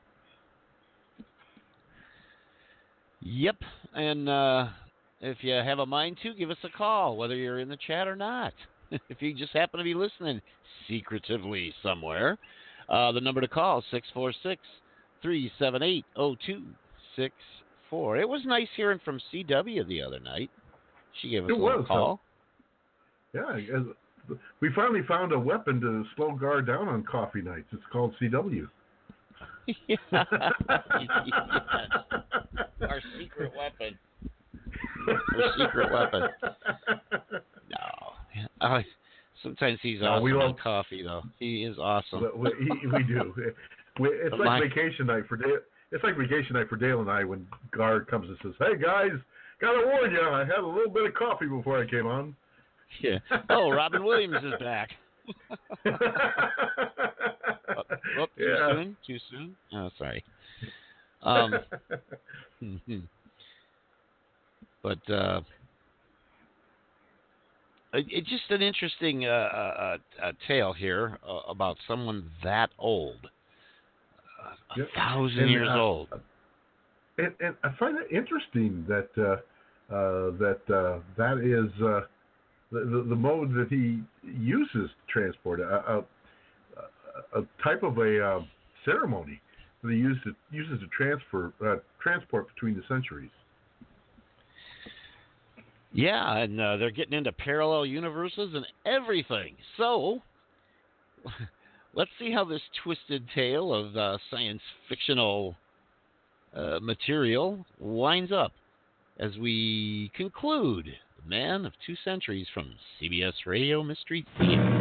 Yep, and if you have a mind to, give us a call, whether you're in the chat or not. If you just happen to be listening secretively somewhere, the number to call is 646-378-0264. It was nice hearing from CW the other night. She gave us a little call. Yeah, we finally found a weapon to slow Guard down on coffee nights. It's called CW. Yes. Our secret weapon. Our secret weapon. No. Sometimes he's awesome on coffee, though. He is awesome. We do. It's like vacation night for Dale. It's like vacation night for Dale and I when Guard comes and says, "Hey guys, gotta warn you, I had a little bit of coffee before I came on." Yeah. Oh, Robin Williams is back. Too soon? Oh, sorry. But it's just an interesting tale here about someone that old, 1,000 years old. And I find it interesting that that is the mode that he uses to transport a type of a ceremony that he uses to transport between the centuries. Yeah, and they're getting into parallel universes and everything. So, let's see how this twisted tale of science fictional material winds up as we conclude The Man of Two Centuries from CBS Radio Mystery Theater.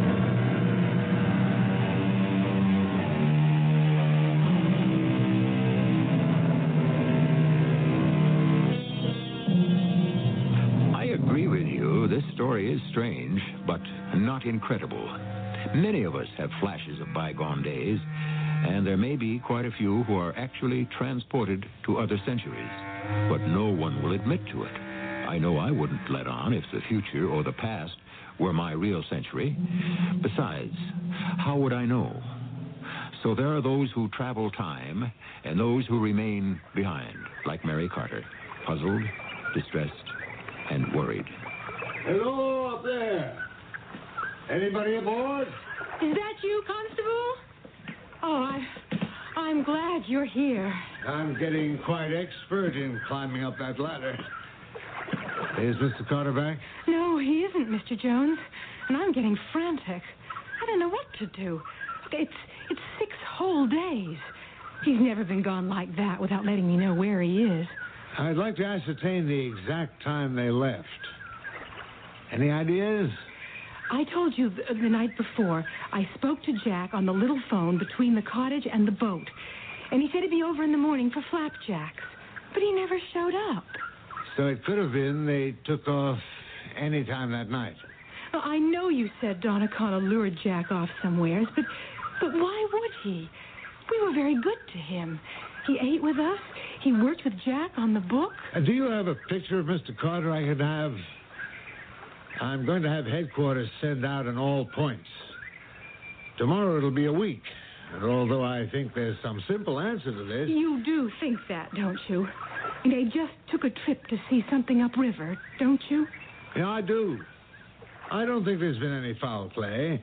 This story is strange, but not incredible. Many of us have flashes of bygone days, and there may be quite a few who are actually transported to other centuries, but no one will admit to it. I know I wouldn't let on if the future or the past were my real century. Besides, how would I know? So there are those who travel time and those who remain behind, like Mary Carter, puzzled, distressed, and worried. Hello up there. Anybody aboard? Is that you, Constable? Oh, I'm glad you're here. I'm getting quite expert in climbing up that ladder. Is Mr. Carter back? No, he isn't, Mr. Jones. And I'm getting frantic. I don't know what to do. It's 6 whole days. He's never been gone like that without letting me know where he is. I'd like to ascertain the exact time they left. Any ideas? I told you the night before, I spoke to Jack on the little phone between the cottage and the boat. And he said he'd be over in the morning for flapjacks. But he never showed up. So it could have been they took off any time that night. Well, I know you said Don O'Connell lured Jack off somewheres, but why would he? We were very good to him. He ate with us. He worked with Jack on the book. Do you have a picture of Mr. Carter I could have? I'm going to have headquarters send out on all points. Tomorrow it'll be a week. And although I think there's some simple answer to this... You do think that, don't you? They just took a trip to see something upriver, don't you? Yeah, I do. I don't think there's been any foul play.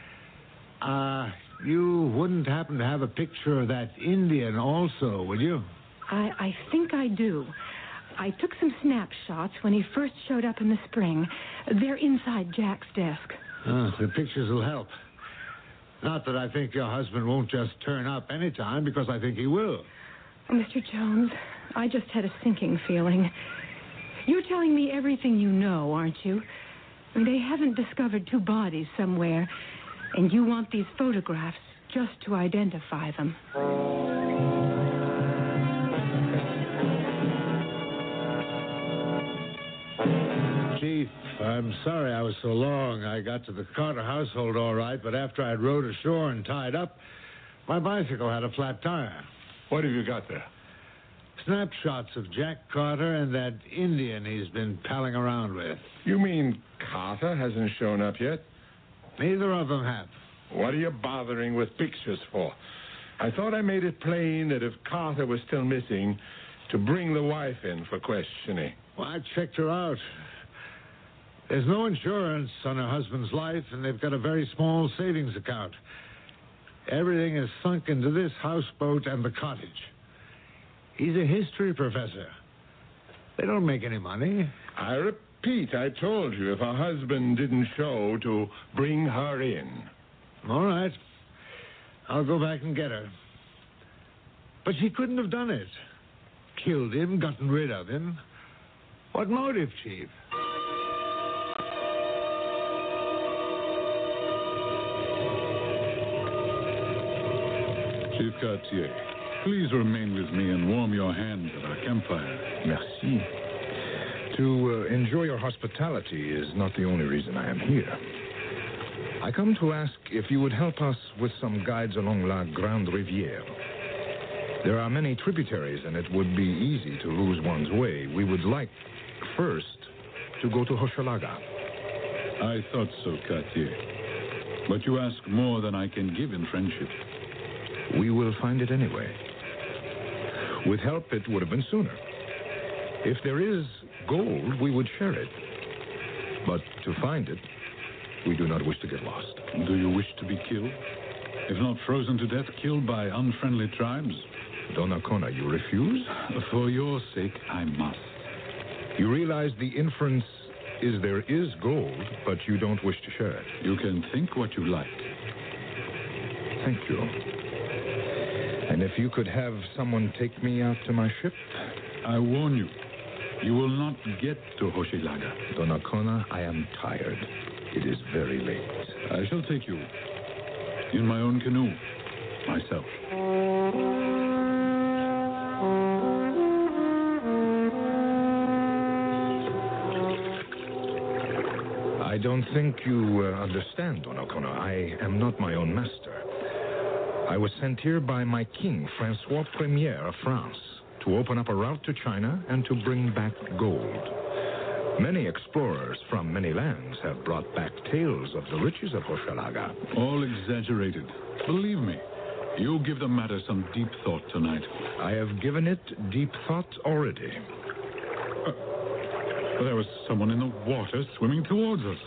You wouldn't happen to have a picture of that Indian also, would you? I think I do. I took some snapshots when he first showed up in the spring. They're inside Jack's desk. The pictures will help. Not that I think your husband won't just turn up anytime, because I think he will. Mr. Jones, I just had a sinking feeling. You're telling me everything you know, aren't you? I mean, they haven't discovered 2 bodies somewhere. And you want these photographs just to identify them. Chief, I'm sorry I was so long. I got to the Carter household all right, but after I'd rowed ashore and tied up, my bicycle had a flat tire. What have you got there? Snapshots of Jack Carter and that Indian he's been palling around with. You mean Carter hasn't shown up yet? Neither of them have. What are you bothering with pictures for? I thought I made it plain that if Carter was still missing, to bring the wife in for questioning. Well, I checked her out. There's no insurance on her husband's life, and they've got a very small savings account. Everything is sunk into this houseboat and the cottage. He's a history professor. They don't make any money. I repeat, I told you if her husband didn't show, to bring her in. All right. I'll go back and get her. But she couldn't have done it. Killed him, gotten rid of him. What motive, Chief? Chief Cartier, please remain with me and warm your hands at our campfire. Merci. To enjoy your hospitality is not the only reason I am here. I come to ask if you would help us with some guides along La Grande Rivière. There are many tributaries, and it would be easy to lose one's way. We would like, first, to go to Hochelaga. I thought so, Cartier. But you ask more than I can give in friendship. We will find it anyway. With help, it would have been sooner. If there is gold, we would share it. But to find it, we do not wish to get lost. Do you wish to be killed? If not frozen to death, killed by unfriendly tribes? Donnacona, you refuse? For your sake, I must. You realize the inference is there is gold, but you don't wish to share it. You can think what you like. Thank you. And if you could have someone take me out to my ship? I warn you, you will not get to Hochelaga. Donnacona, I am tired. It is very late. I shall take you in my own canoe, myself. I don't think you understand, Donnacona. I am not my own master. I was sent here by my king, Francois Premier of France, to open up a route to China and to bring back gold. Many explorers from many lands have brought back tales of the riches of Hochelaga. All exaggerated. Believe me, you'll give the matter some deep thought tonight. I have given it deep thought already. There was someone in the water swimming towards us.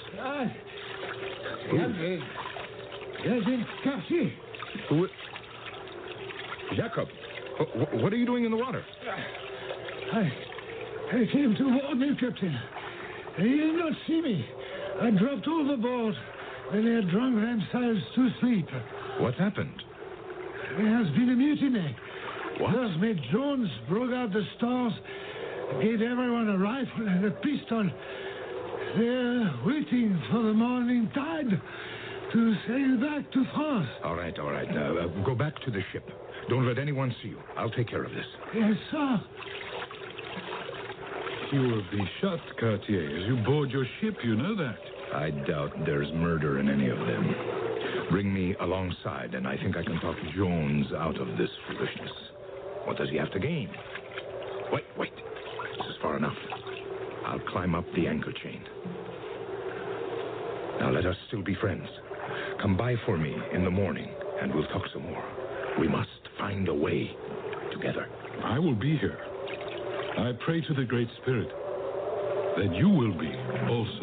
Who? Jacob, what are you doing in the water? I came to warn you, Captain. They did not see me. I dropped overboard when they had drunk themselves to sleep. What happened? There has been a mutiny. What? Classmate Jones broke out the stores, gave everyone a rifle and a pistol. They're waiting for the morning tide to sail back to France. All right. Go back to the ship. Don't let anyone see you. I'll take care of this. Yes, sir. You will be shot, Cartier, as you board your ship. You know that. I doubt there's murder in any of them. Bring me alongside, and I think I can talk Jones out of this foolishness. What does he have to gain? Wait. This is far enough. I'll climb up the anchor chain. Now let us still be friends. Come by for me in the morning, and we'll talk some more. We must find a way together. I will be here. I pray to the Great Spirit that you will be also.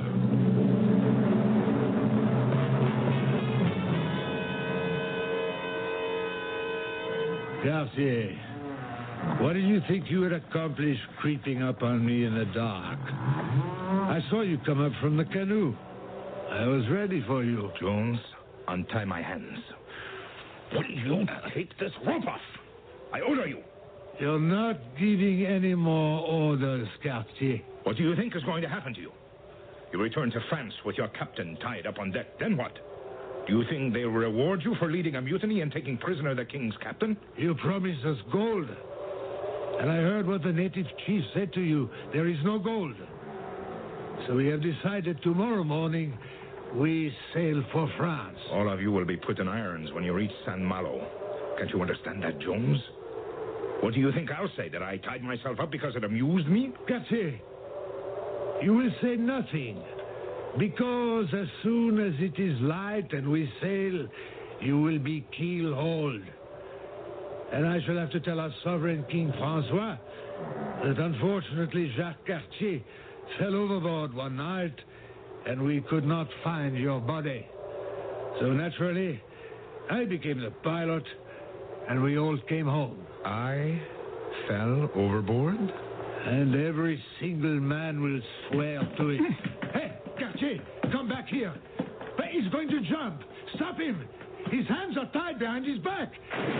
Cartier, what did you think you would accomplish creeping up on me in the dark? I saw you come up from the canoe. I was ready for you. Jones, untie my hands. Will you take this rope off? I order you. You're not giving any more orders, Cartier. What do you think is going to happen to you? You return to France with your captain tied up on deck. Then what? Do you think they'll reward you for leading a mutiny and taking prisoner the king's captain? You promised us gold. And I heard what the native chief said to you. There is no gold. So we have decided tomorrow morning we sail for France. All of you will be put in irons when you reach San Malo. Can't you understand that, Jones? What do you think I'll say? That I tied myself up because it amused me? Gautier, you will say nothing. Because as soon as it is light and we sail, you will be keel-hauled. And I shall have to tell our sovereign King Francois that unfortunately Jacques Cartier fell overboard one night and we could not find your body. So naturally, I became the pilot and we all came home. I fell overboard? And every single man will swear to it. Hey, Cartier, come back here. But he's going to jump. Stop him. His hands are tied behind his back.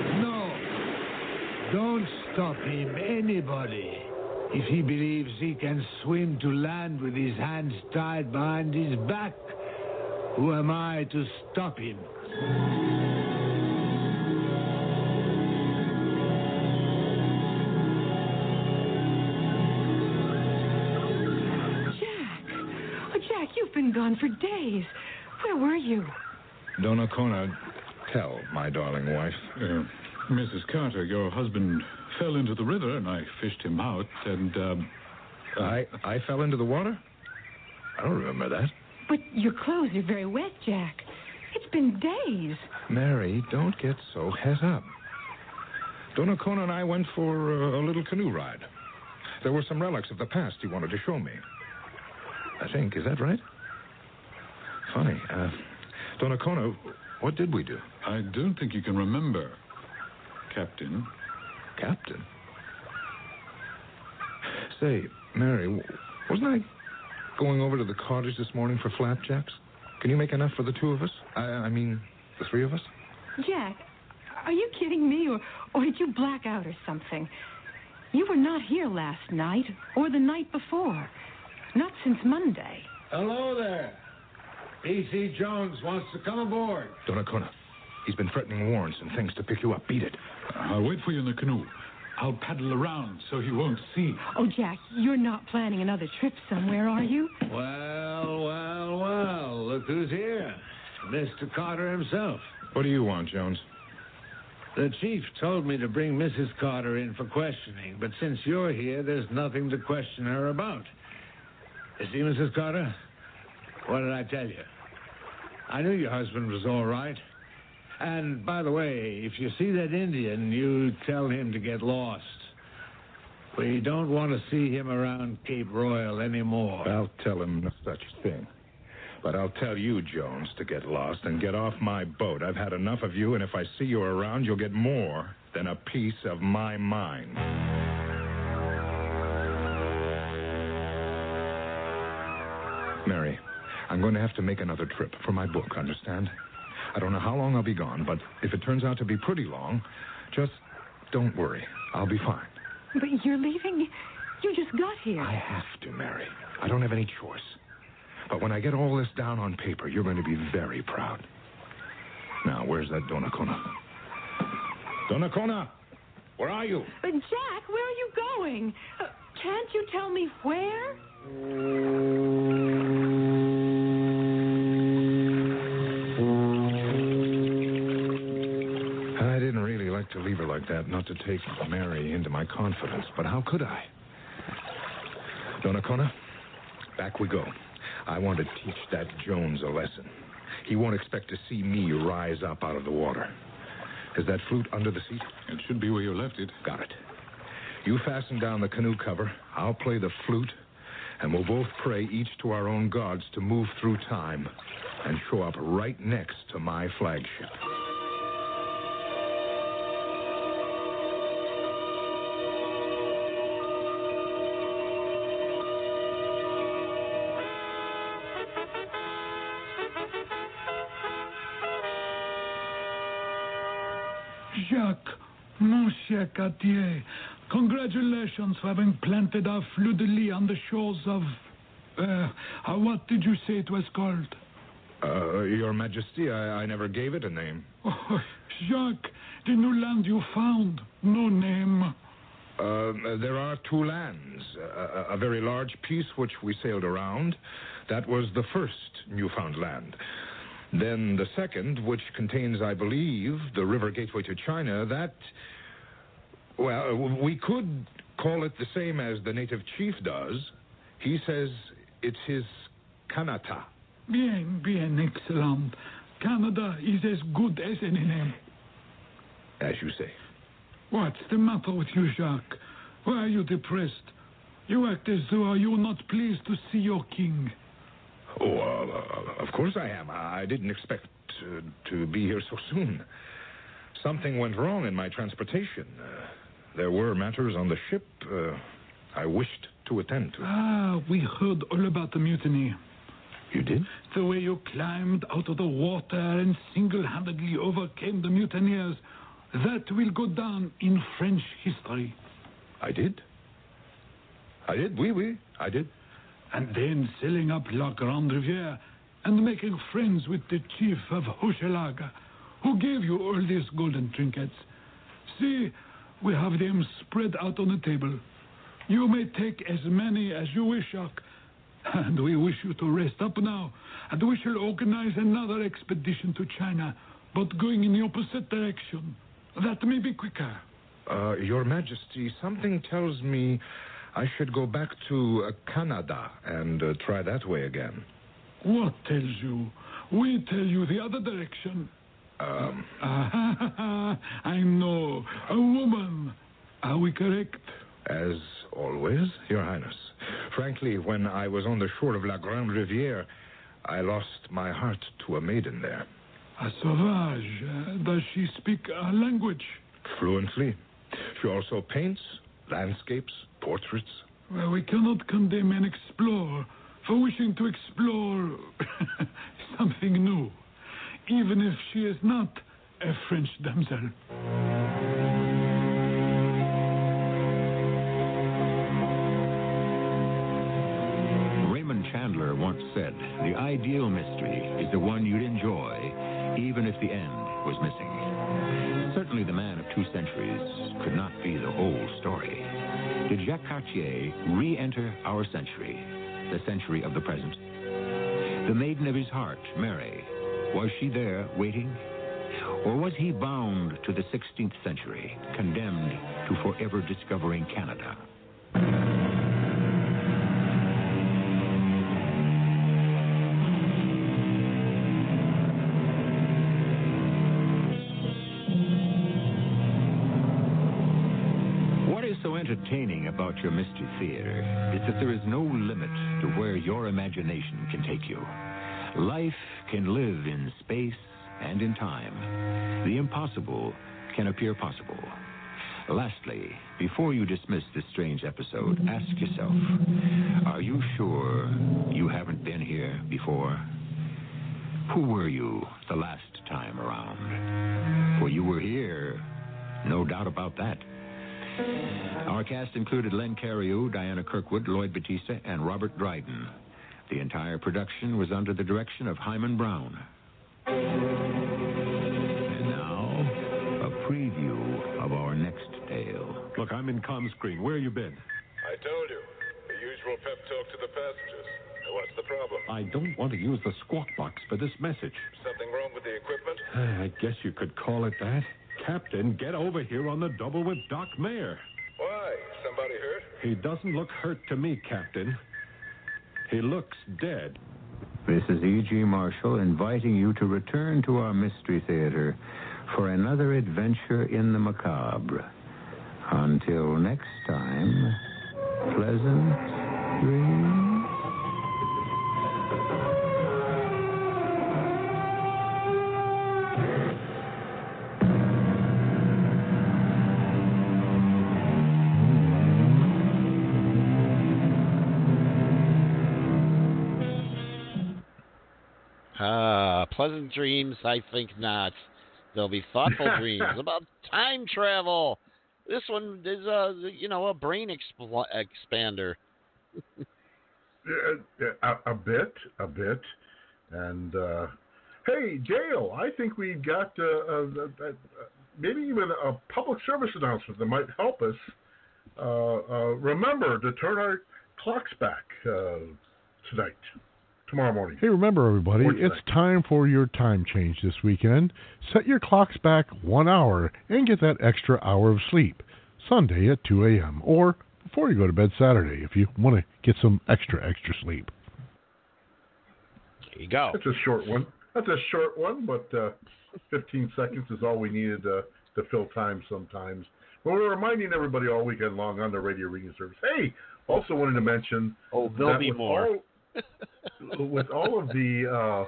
No. Don't stop him, anybody. If he believes he can swim to land with his hands tied behind his back, who am I to stop him? Jack, you've been gone for days. Where were you? Donnacona, tell my darling wife. Mrs. Carter, your husband fell into the river, and I fished him out, and, I fell into the water? I don't remember that. But your clothes are very wet, Jack. It's been days. Mary, don't get so het up. Donnacona and I went for a little canoe ride. There were some relics of the past he wanted to show me. I think, is that right? Funny. Donnacona, what did we do? I don't think you can remember, Captain. Captain? Say, Mary, wasn't I going over to the cottage this morning for flapjacks? Can you make enough for the two of us? I mean, the three of us? Jack, are you kidding me, or did you black out or something? You were not here last night, or the night before. Not since Monday. Hello there. P.C. Jones wants to come aboard. Donnacona, he's been threatening warrants and things to pick you up. Beat it. I'll wait for you in the canoe. I'll paddle around so he won't see. Oh, Jack, you're not planning another trip somewhere, are you? Well, look who's here. Mr. Carter himself. What do you want, Jones? The chief told me to bring Mrs. Carter in for questioning, but since you're here, there's nothing to question her about. You see, Mrs. Carter? What did I tell you? I knew your husband was all right. And, by the way, if you see that Indian, you tell him to get lost. We don't want to see him around Cape Royal anymore. I'll tell him no such thing. But I'll tell you, Jones, to get lost and get off my boat. I've had enough of you, and if I see you around, you'll get more than a piece of my mind. Mary, I'm going to have to make another trip for my book, understand? I don't know how long I'll be gone, but if it turns out to be pretty long, just don't worry. I'll be fine. But you're leaving? You just got here. I have to, Mary. I don't have any choice. But when I get all this down on paper, you're going to be very proud. Now, where's that Donnacona? Donnacona! Where are you? But, Jack, where are you going? Can't you tell me where? I didn't really like to leave her like that, not to take Mary into my confidence, but how could I? Donnacona, back we go. I want to teach that Jones a lesson. He won't expect to see me rise up out of the water. Is that flute under the seat? It should be where you left it. Got it. You fasten down the canoe cover. I'll play the flute, and we'll both pray each to our own gods to move through time and show up right next to my flagship. Jacques, Monsieur Cartier, congratulations for having planted our fleur-de-lis on the shores of... what did you say it was called? Your Majesty, I never gave it a name. Oh, Jacques, the new land you found, no name. There are two lands. A very large piece which we sailed around. That was the first Newfoundland. Then the second, which contains, I believe, the river gateway to China, that... Well, we could call it the same as the native chief does. He says it's his Kanata. Bien, excellent. Canada is as good as any name. As you say. What's the matter with you, Jacques? Why are you depressed? You act as though you are not pleased to see your king. Oh, of course I am. I didn't expect to be here so soon. Something went wrong in my transportation. There were matters on the ship I wished to attend to. We heard all about the mutiny. You did? The way you climbed out of the water and single-handedly overcame the mutineers. That will go down in French history. I did? Oui, I did. And then sailing up La Grande Rivière and making friends with the chief of Hochelaga, who gave you all these golden trinkets. See, we have them spread out on the table. You may take as many as you wish, Jacques. And we wish you to rest up now. And we shall organize another expedition to China, but going in the opposite direction. That may be quicker. Your Majesty, something tells me I should go back to Canada and try that way again. What tells you? We tell you the other direction. I know. A woman. Are we correct? As always, Your Highness. Frankly, when I was on the shore of La Grande Rivière, I lost my heart to a maiden there. A sauvage. Does she speak our language? Fluently. She also paints landscapes, portraits. Well, we cannot condemn an explorer for wishing to explore something new, even if she is not a French damsel. Raymond Chandler once said, the ideal mystery is the one you'd enjoy, even if the end was missing. Certainly the man of 2 centuries could not be the whole story. Did Jacques Cartier re-enter our century, the century of the present? The maiden of his heart, Mary, was she there waiting? Or was he bound to the 16th century, condemned to forever discovering Canada? Entertaining about your Mystery Theater is that there is no limit to where your imagination can take you. Life can live in space and in time. The impossible can appear possible. Lastly, before you dismiss this strange episode, ask yourself, are you sure you haven't been here before? Who were you the last time around? For you were here, no doubt about that. Our cast included Len Cariou, Diana Kirkwood, Lloyd Battista, and Robert Dryden. The entire production was under the direction of Hyman Brown. And now, a preview of our next tale. Look, I'm in comm screen. Where you been? I told you. The usual pep talk to the passengers. What's the problem? I don't want to use the squawk box for this message. Something wrong with the equipment? I guess you could call it that. Captain, get over here on the double with Doc Mayer. Why? Somebody hurt? He doesn't look hurt to me, Captain. He looks dead. This is E.G. Marshall inviting you to return to our Mystery Theater for another adventure in the macabre. Until next time, pleasant dreams. Pleasant dreams, I think not. There'll be thoughtful dreams about time travel. This one is a brain expander. A bit. And hey, Dale, I think we've got maybe even a public service announcement that might help us. Remember to turn our clocks back tomorrow morning. Hey, remember, everybody, it's time for your time change this weekend. Set your clocks back 1 hour and get that extra hour of sleep. Sunday at 2 a.m. or before you go to bed Saturday if you want to get some extra sleep. There you go. That's a short one. But 15 seconds is all we needed to fill time sometimes. Well, we're reminding everybody all weekend long on the radio reading service. Hey, also wanted to mention. Oh, there'll be more. With all of the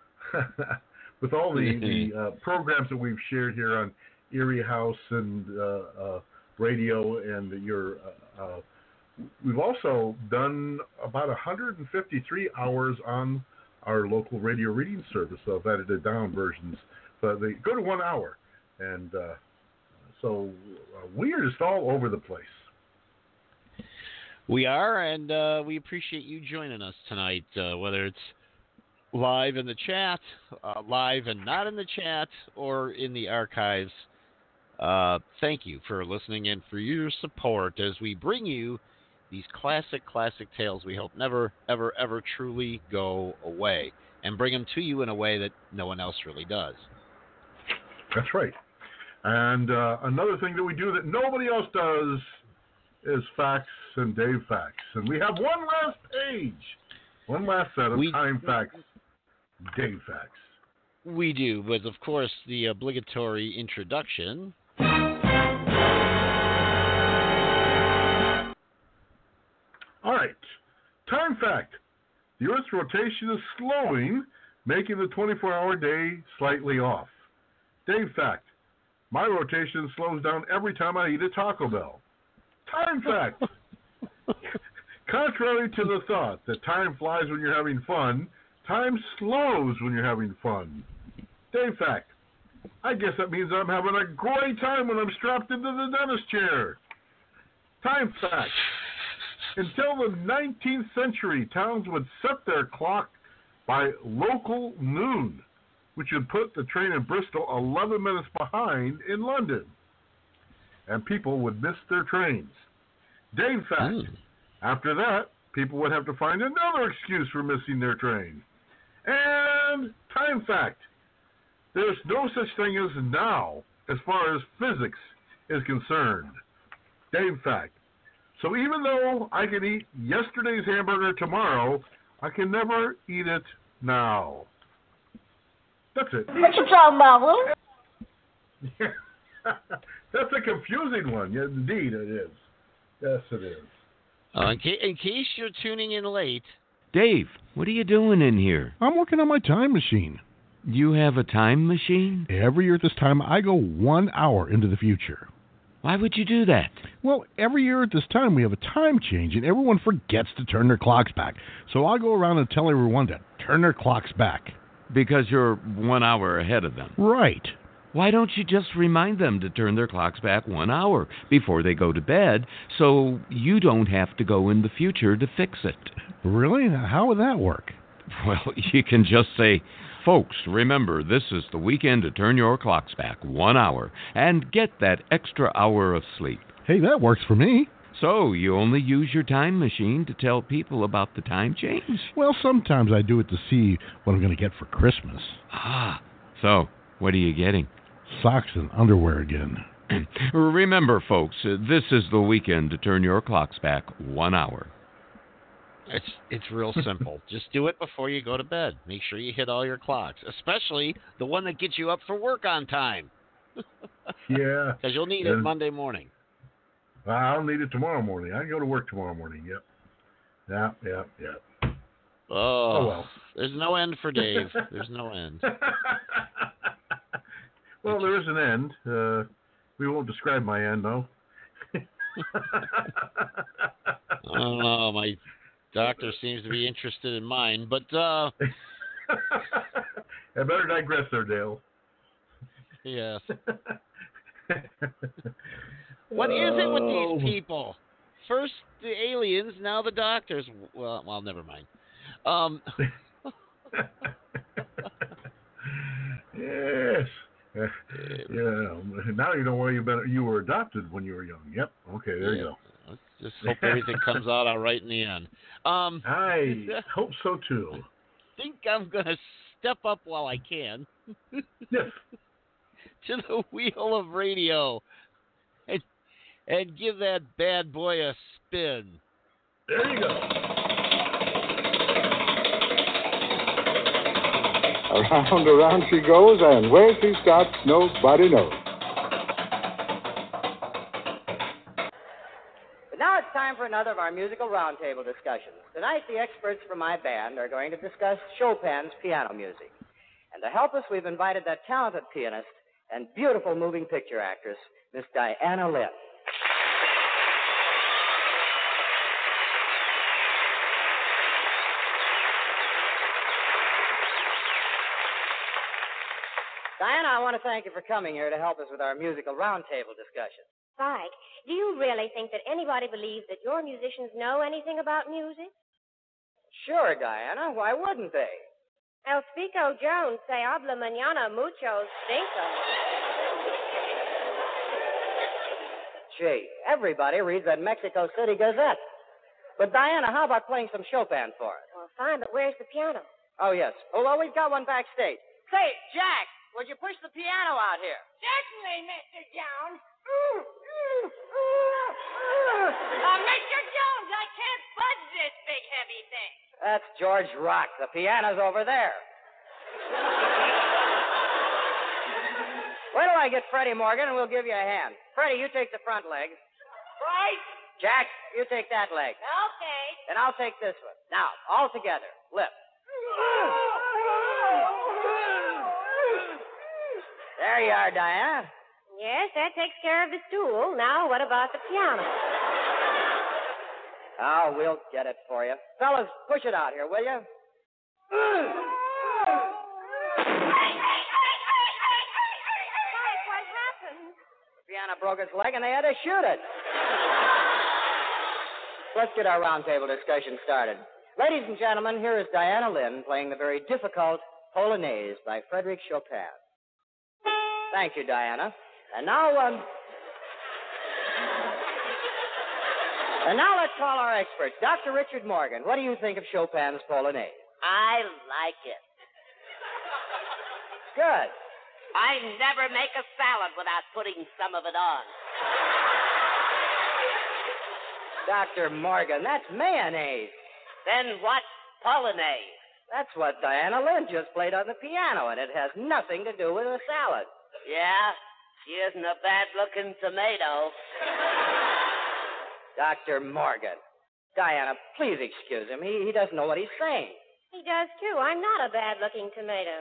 programs that we've shared here on Erie House and radio, and we've also done about 153 hours on our local radio reading service of edited down versions. But they go to 1 hour, and so we are just all over the place. We are, and we appreciate you joining us tonight, whether it's live in the chat, live and not in the chat, or in the archives. Thank you for listening and for your support as we bring you these classic tales we hope never, ever, ever truly go away, and bring them to you in a way that no one else really does. That's right. And another thing that we do that nobody else does is Facts and Dave Facts. And we have one last page, one last set of Time Facts, Dave Facts. We do, but of course the obligatory introduction. All right. Time fact. The Earth's rotation is slowing, making the 24-hour day slightly off. Dave fact. My rotation slows down every time I eat a Taco Bell. Time fact. Contrary to the thought that time flies when you're having fun, time slows when you're having fun. Dave fact. I guess that means I'm having a great time when I'm strapped into the dentist chair. Time fact. Until the 19th century, towns would set their clock by local noon, which would put the train in Bristol 11 minutes behind in London. And people would miss their trains. Dave fact. After that, people would have to find another excuse for missing their train. And time fact. There's no such thing as now as far as physics is concerned. Dave fact. So even though I can eat yesterday's hamburger tomorrow, I can never eat it now. That's it. What you talking about, Lou? That's a confusing one. Yeah, indeed it is. Yes, it is. In case you're tuning in late. Dave, what are you doing in here? I'm working on my time machine. You have a time machine? Every year at this time, I go 1 hour into the future. Why would you do that? Well, every year at this time, we have a time change, and everyone forgets to turn their clocks back. So I'll go around and tell everyone to turn their clocks back. Because you're 1 hour ahead of them. Right. Why don't you just remind them to turn their clocks back 1 hour before they go to bed so you don't have to go in the future to fix it? Really? How would that work? Well, you can just say, folks, remember, this is the weekend to turn your clocks back 1 hour and get that extra hour of sleep. Hey, that works for me. So you only use your time machine to tell people about the time change? Well, sometimes I do it to see what I'm going to get for Christmas. So what are you getting? Socks and underwear again. Remember, folks, this is the weekend to turn your clocks back 1 hour. It's real simple. Just do it before you go to bed. Make sure you hit all your clocks, especially the one that gets you up for work on time. Yeah. Because you'll need it Monday morning. I'll need it tomorrow morning. I can go to work tomorrow morning. Yep. Yep. Oh well. There's no end for Dave. There's no end. Well, there is an end. We won't describe my end, though. I don't know. My doctor seems to be interested in mine, but I better digress there, Dale. Yes. What is it with these people? First the aliens, now the doctors. Well, never mind. Yes. Yeah. Now you know why you were adopted when you were young. Yep. Okay, there you go. Let's just hope everything comes out all right in the end. I hope so too. I think I'm going to step up while I can. Yes. To the wheel of radio and give that bad boy a spin. There you go. Around, around she goes, and where she stops, nobody knows. But now it's time for another of our musical roundtable discussions. Tonight, the experts from my band are going to discuss Chopin's piano music. And to help us, we've invited that talented pianist and beautiful moving picture actress, Miss Diana Lynn. Diana, I want to thank you for coming here to help us with our musical roundtable discussion. Spike, do you really think that anybody believes that your musicians know anything about music? Sure, Diana. Why wouldn't they? El Spico Jones se habla mañana mucho cinco. Gee, everybody reads that Mexico City Gazette. But, Diana, how about playing some Chopin for us? Well, fine, but where's the piano? Oh, yes. Oh, well, we've got one backstage. Say, Jack, would you push the piano out here? Certainly, Mr. Jones. Mr. Jones, I can't budge this big, heavy thing. That's George Rock. The piano's over there. Wait till I get Freddie Morgan, and we'll give you a hand. Freddie, you take the front leg. Right. Jack, you take that leg. Okay. And I'll take this one. Now, all together. Lift. There you are, Diana. Yes, that takes care of the stool. Now, what about the piano? Oh, we'll get it for you. Fellas, push it out here, will you? Spike, what happened? The piano broke its leg, and they had to shoot it. Let's get our roundtable discussion started. Ladies and gentlemen, here is Diana Lynn playing the very difficult Polonaise by Frédéric Chopin. Thank you, Diana. And now let's call our expert, Dr. Richard Morgan. What do you think of Chopin's Polonaise? I like it. Good. I never make a salad without putting some of it on. Dr. Morgan, that's mayonnaise. Then what's Polonaise? That's what Diana Lynn just played on the piano, and it has nothing to do with a salad. Yeah, she isn't a bad-looking tomato. Dr. Morgan. Diana, please excuse him. He doesn't know what he's saying. He does, too. I'm not a bad-looking tomato.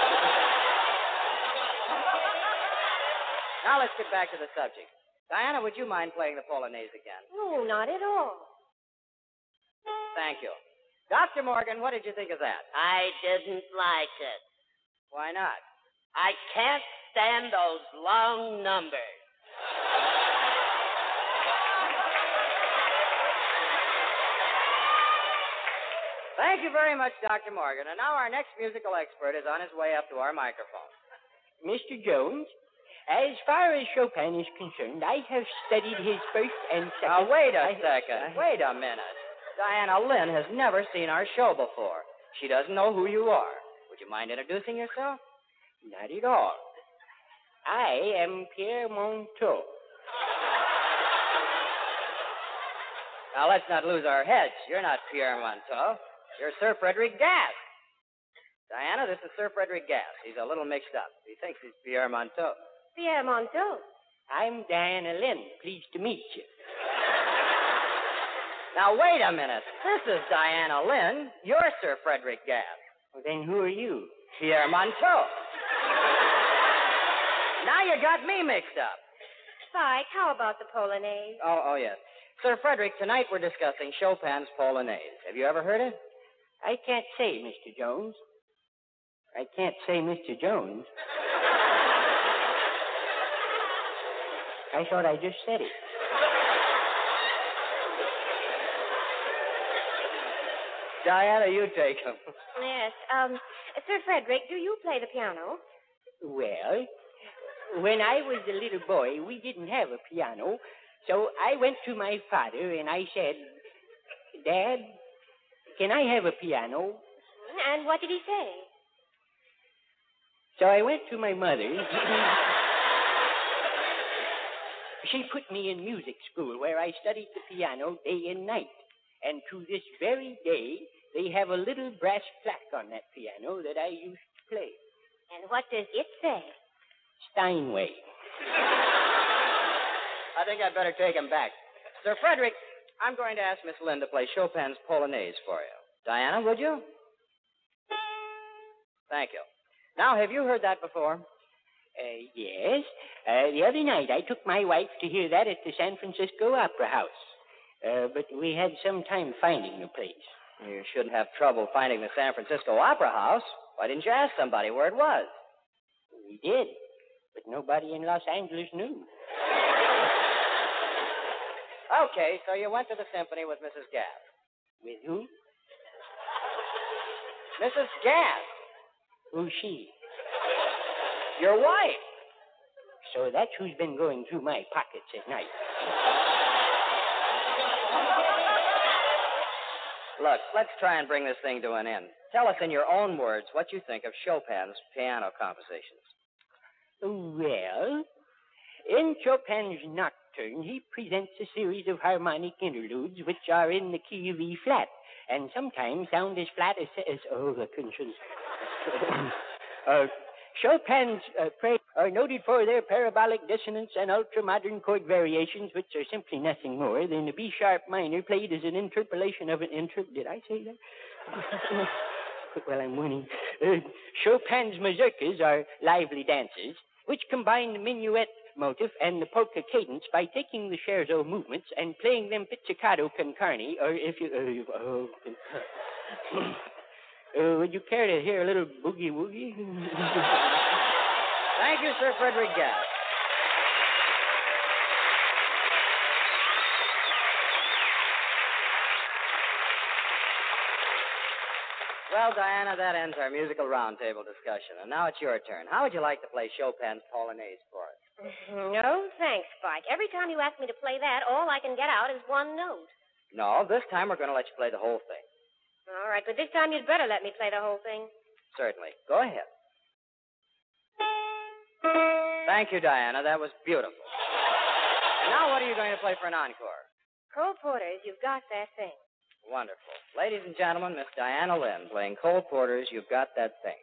Now let's get back to the subject. Diana, would you mind playing the Polonaise again? No, not at all. Thank you. Dr. Morgan, what did you think of that? I didn't like it. Why not? I can't stand those long numbers. Thank you very much, Dr. Morgan. And now our next musical expert is on his way up to our microphone. Mr. Jones, as far as Chopin is concerned, I have studied his first and second... Now, wait a second. Wait a minute. Diana Lynn has never seen our show before. She doesn't know who you are. Would you mind introducing yourself? Not at all. I am Pierre Monteau. Now, let's not lose our heads. You're not Pierre Monteau. You're Sir Frederick Gass. Diana, this is Sir Frederick Gass. He's a little mixed up. He thinks he's Pierre Monteau. Pierre Monteau. I'm Diana Lynn. Pleased to meet you. Now, wait a minute. This is Diana Lynn. You're Sir Frederick Gass. Well, then who are you? Pierre Monteau. Now you got me mixed up. Spike, how about the Polonaise? Oh, yes. Sir Frederick, tonight we're discussing Chopin's Polonaise. Have you ever heard it? I can't say, Mr. Jones. I can't say, Mr. Jones. I thought I just said it. Diana, you take him. Yes. Sir Frederick, do you play the piano? Well, when I was a little boy, we didn't have a piano, so I went to my father and I said, Dad, can I have a piano? And what did he say? So I went to my mother. She put me in music school where I studied the piano day and night. And to this very day, they have a little brass plaque on that piano that I used to play. And what does it say? Steinway. I think I'd better take him back. Sir Frederick, I'm going to ask Miss Lynn to play Chopin's Polonaise for you. Diana, would you? Thank you. Now, have you heard that before? Yes. The other night I took my wife to hear that at the San Francisco Opera House. But we had some time finding the place. You shouldn't have trouble finding the San Francisco Opera House. Why didn't you ask somebody where it was? We did, but nobody in Los Angeles knew. Okay, so you went to the symphony with Mrs. Gaff. With who? Mrs. Gaff. Who's she? Your wife. So that's who's been going through my pockets at night. Look, let's try and bring this thing to an end. Tell us in your own words what you think of Chopin's piano compositions. Well, in Chopin's Nocturne, he presents a series of harmonic interludes which are in the key of E flat, and sometimes sound as flat as I couldn't show this. Chopin's praise are noted for their parabolic dissonance and ultra-modern chord variations, which are simply nothing more than a B-sharp minor played as an interpolation of an Did I say that? Well, I'm winning. Chopin's mazurkas are lively dances, which combine the minuet motif and the polka cadence by taking the scherzo movements and playing them pizzicato con carne, or if you... would you care to hear a little boogie-woogie? Thank you, Sir Frederick Gaff. Well, Diana, that ends our musical roundtable discussion. And now it's your turn. How would you like to play Chopin's Polonaise for us? No, thanks, Spike. Every time you ask me to play that, all I can get out is one note. No, this time we're going to let you play the whole thing. All right, but this time you'd better let me play the whole thing. Certainly. Go ahead. Thank you, Diana. That was beautiful. And now what are you going to play for an encore? Cole Porter's You've Got That Thing. Wonderful. Ladies and gentlemen, Miss Diana Lynn playing Cole Porter's You've Got That Thing.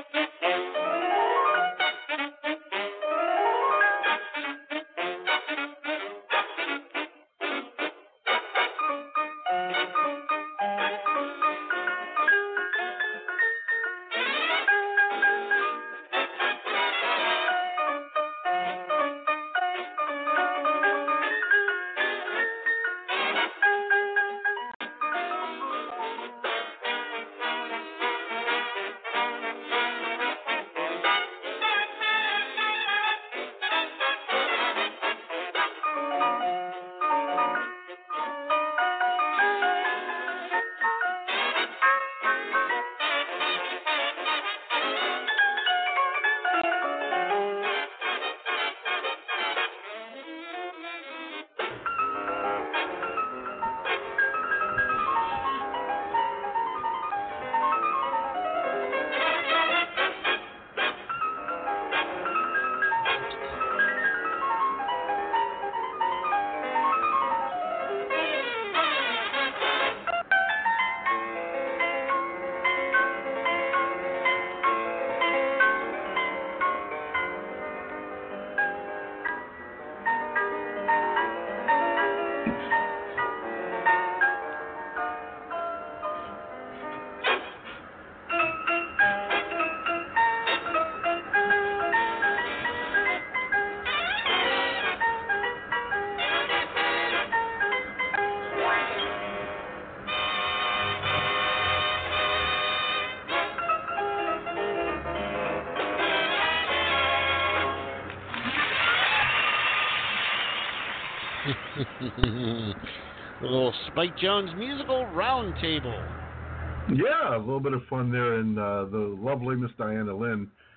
The little Spike Jones musical roundtable. Yeah, a little bit of fun there, and the lovely Miss Diana Lynn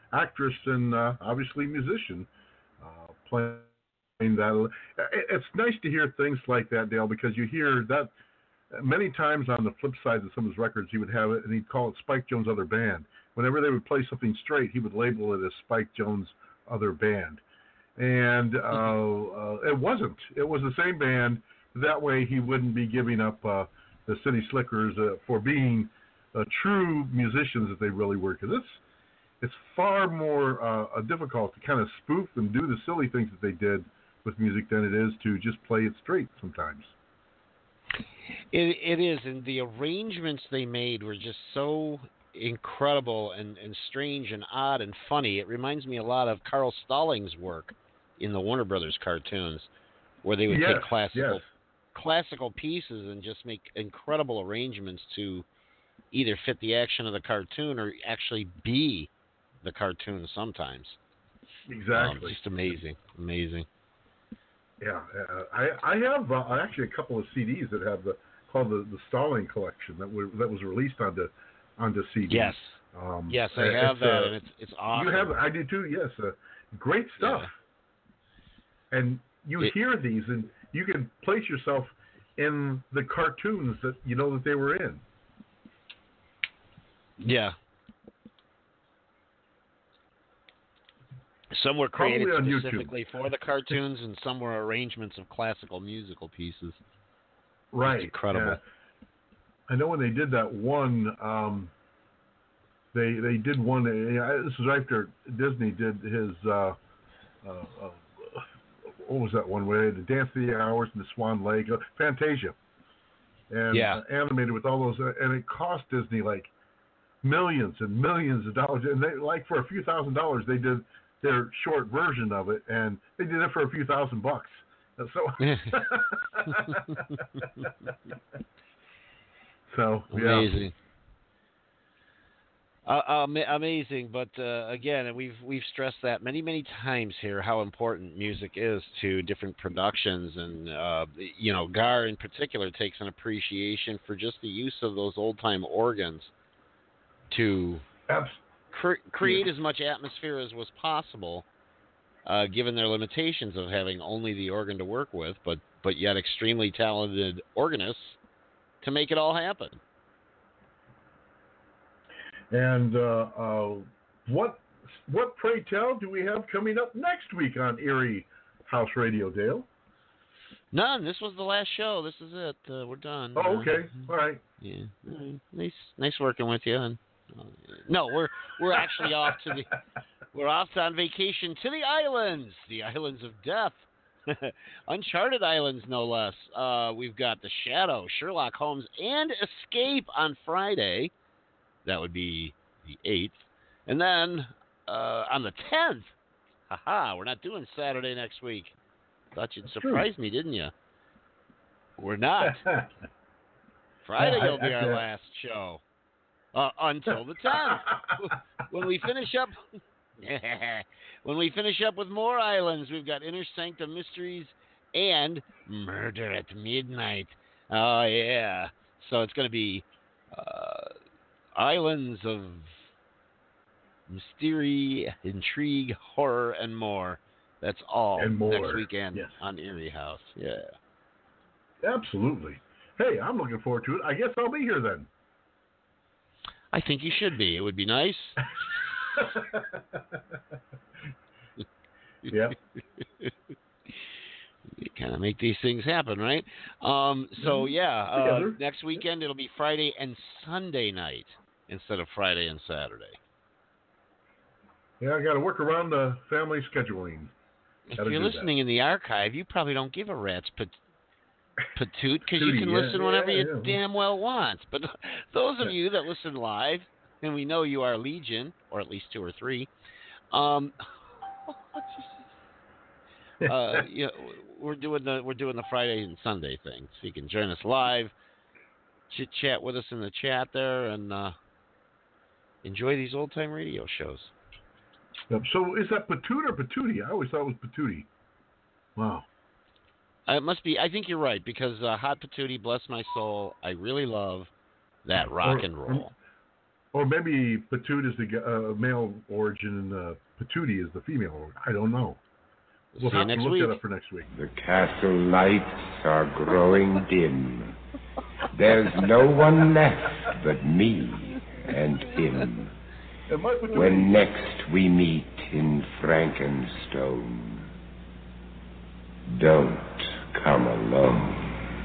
actress and obviously musician playing that. It's nice to hear things like that, Dale, because you hear that many times on the flip side of some of his records, he would have it, and he'd call it Spike Jones' Other Band. Whenever they would play something straight, he would label it as Spike Jones' Other Band. And it wasn't. It was the same band. That way he wouldn't be giving up the City Slickers for being true musicians that they really were. Because it's far more difficult to kind of spoof and do the silly things that they did with music than it is to just play it straight sometimes. It is, and the arrangements they made were just so incredible and strange and odd and funny. It reminds me a lot of Carl Stallings' work in the Warner Brothers cartoons, where they would take classical pieces and just make incredible arrangements to either fit the action of the cartoon or actually be the cartoon sometimes. Exactly. Just amazing. Yeah, I have actually a couple of CDs that have called the Stalling Collection that was released onto CD. Yes, yes, I have that, and it's awesome. You have, I do too. Yes, great stuff. Yeah. And you hear these, and you can place yourself in the cartoons that you know that they were in. Yeah. Some were created specifically for the cartoons, and some were arrangements of classical musical pieces. Right. It's incredible. I know when they did that one, they did one. This was after Disney did his. What was that one? Where the Dance of the Hours and the Swan Lake, Fantasia, and animated with all those, and it cost Disney like millions and millions of dollars, and they for a few $1,000s they did their short version of it, and they did it for a few $1,000. So, amazing. Amazing, but again, we've stressed that many times here how important music is to different productions, and Gar in particular takes an appreciation for just the use of those old time organs to create as much atmosphere as was possible, given their limitations of having only the organ to work with, but yet extremely talented organists to make it all happen. And what pray tell do we have coming up next week on Erie House Radio, Dale? None. This was the last show. This is it. We're done. Oh, okay. All right. Yeah. Nice working with you. And no, we're actually off on vacation to the islands of death, uncharted islands, no less. We've got The Shadow, Sherlock Holmes, and Escape on Friday. That would be the 8th. And then on the 10th, we're not doing Saturday next week. Thought you'd surprise me, didn't you? We're not. Friday will be our last show. Until the 10th. When we finish up with more islands, we've got Inner Sanctum Mysteries and Murder at Midnight. Oh, yeah. So it's going to be islands of mystery, intrigue, horror, and more. That's all next weekend on Erie House. Yeah. Absolutely. Hey, I'm looking forward to it. I guess I'll be here then. I think you should be. It would be nice. Yeah. We kind of make these things happen, right? Next weekend it'll be Friday and Sunday night instead of Friday and Saturday. Yeah, I got to work around the family scheduling. If you're listening in the archive, you probably don't give a rat's patoot, because you can listen whenever you damn well want. But those of you that listen live, and we know you are legion, or at least 2 or 3, we're doing the Friday and Sunday thing, so you can join us live, chit chat with us in the chat there, and enjoy these old time radio shows. Yep. So is that Patoot or Patootie? I always thought it was Patootie. Wow. It must be. I think you're right, because Hot Patootie, bless my soul, I really love that rock and roll. Or maybe Patoot is the male origin and Patootie is the female origin. I don't know. We'll have to look that up for next week. The castle lights are growing dim. There's no one left but me and him. When next we meet in Frankenstone, don't come alone.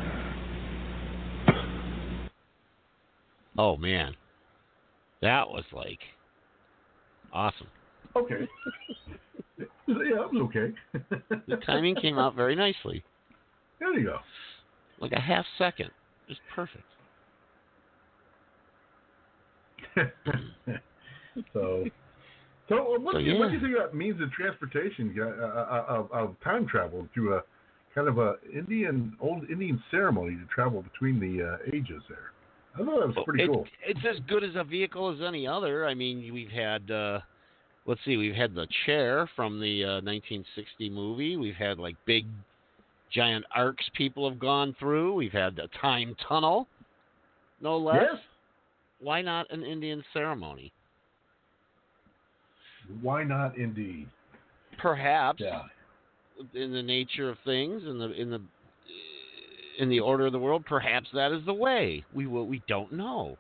Oh, man. That was like awesome. Okay. Yeah, that was okay. The timing came out very nicely. There you go. Like a half second. Just perfect. So what do you think that means in transportation of time travel through a kind of old Indian ceremony to travel between the ages there? I thought that was pretty cool. It's as good as a vehicle as any other. I mean, we've had, we've had the chair from the 1960 movie. We've had like big, giant arcs people have gone through. We've had a time tunnel, no less. Yes. Why not an Indian ceremony? Why not, indeed? Perhaps, yeah. In the nature of things, in the order of the world, perhaps that is the way. We don't know.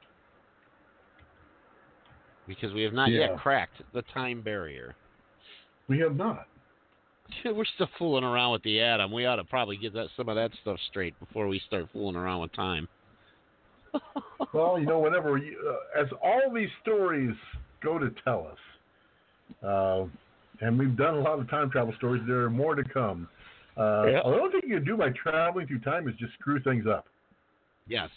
Because we have not yet cracked the time barrier. We have not. We're still fooling around with the atom. We ought to probably get some of that stuff straight before we start fooling around with time. Well, whenever as all these stories go to tell us, and we've done a lot of time travel stories, there are more to come. The only thing you can do by traveling through time is just screw things up. Yes.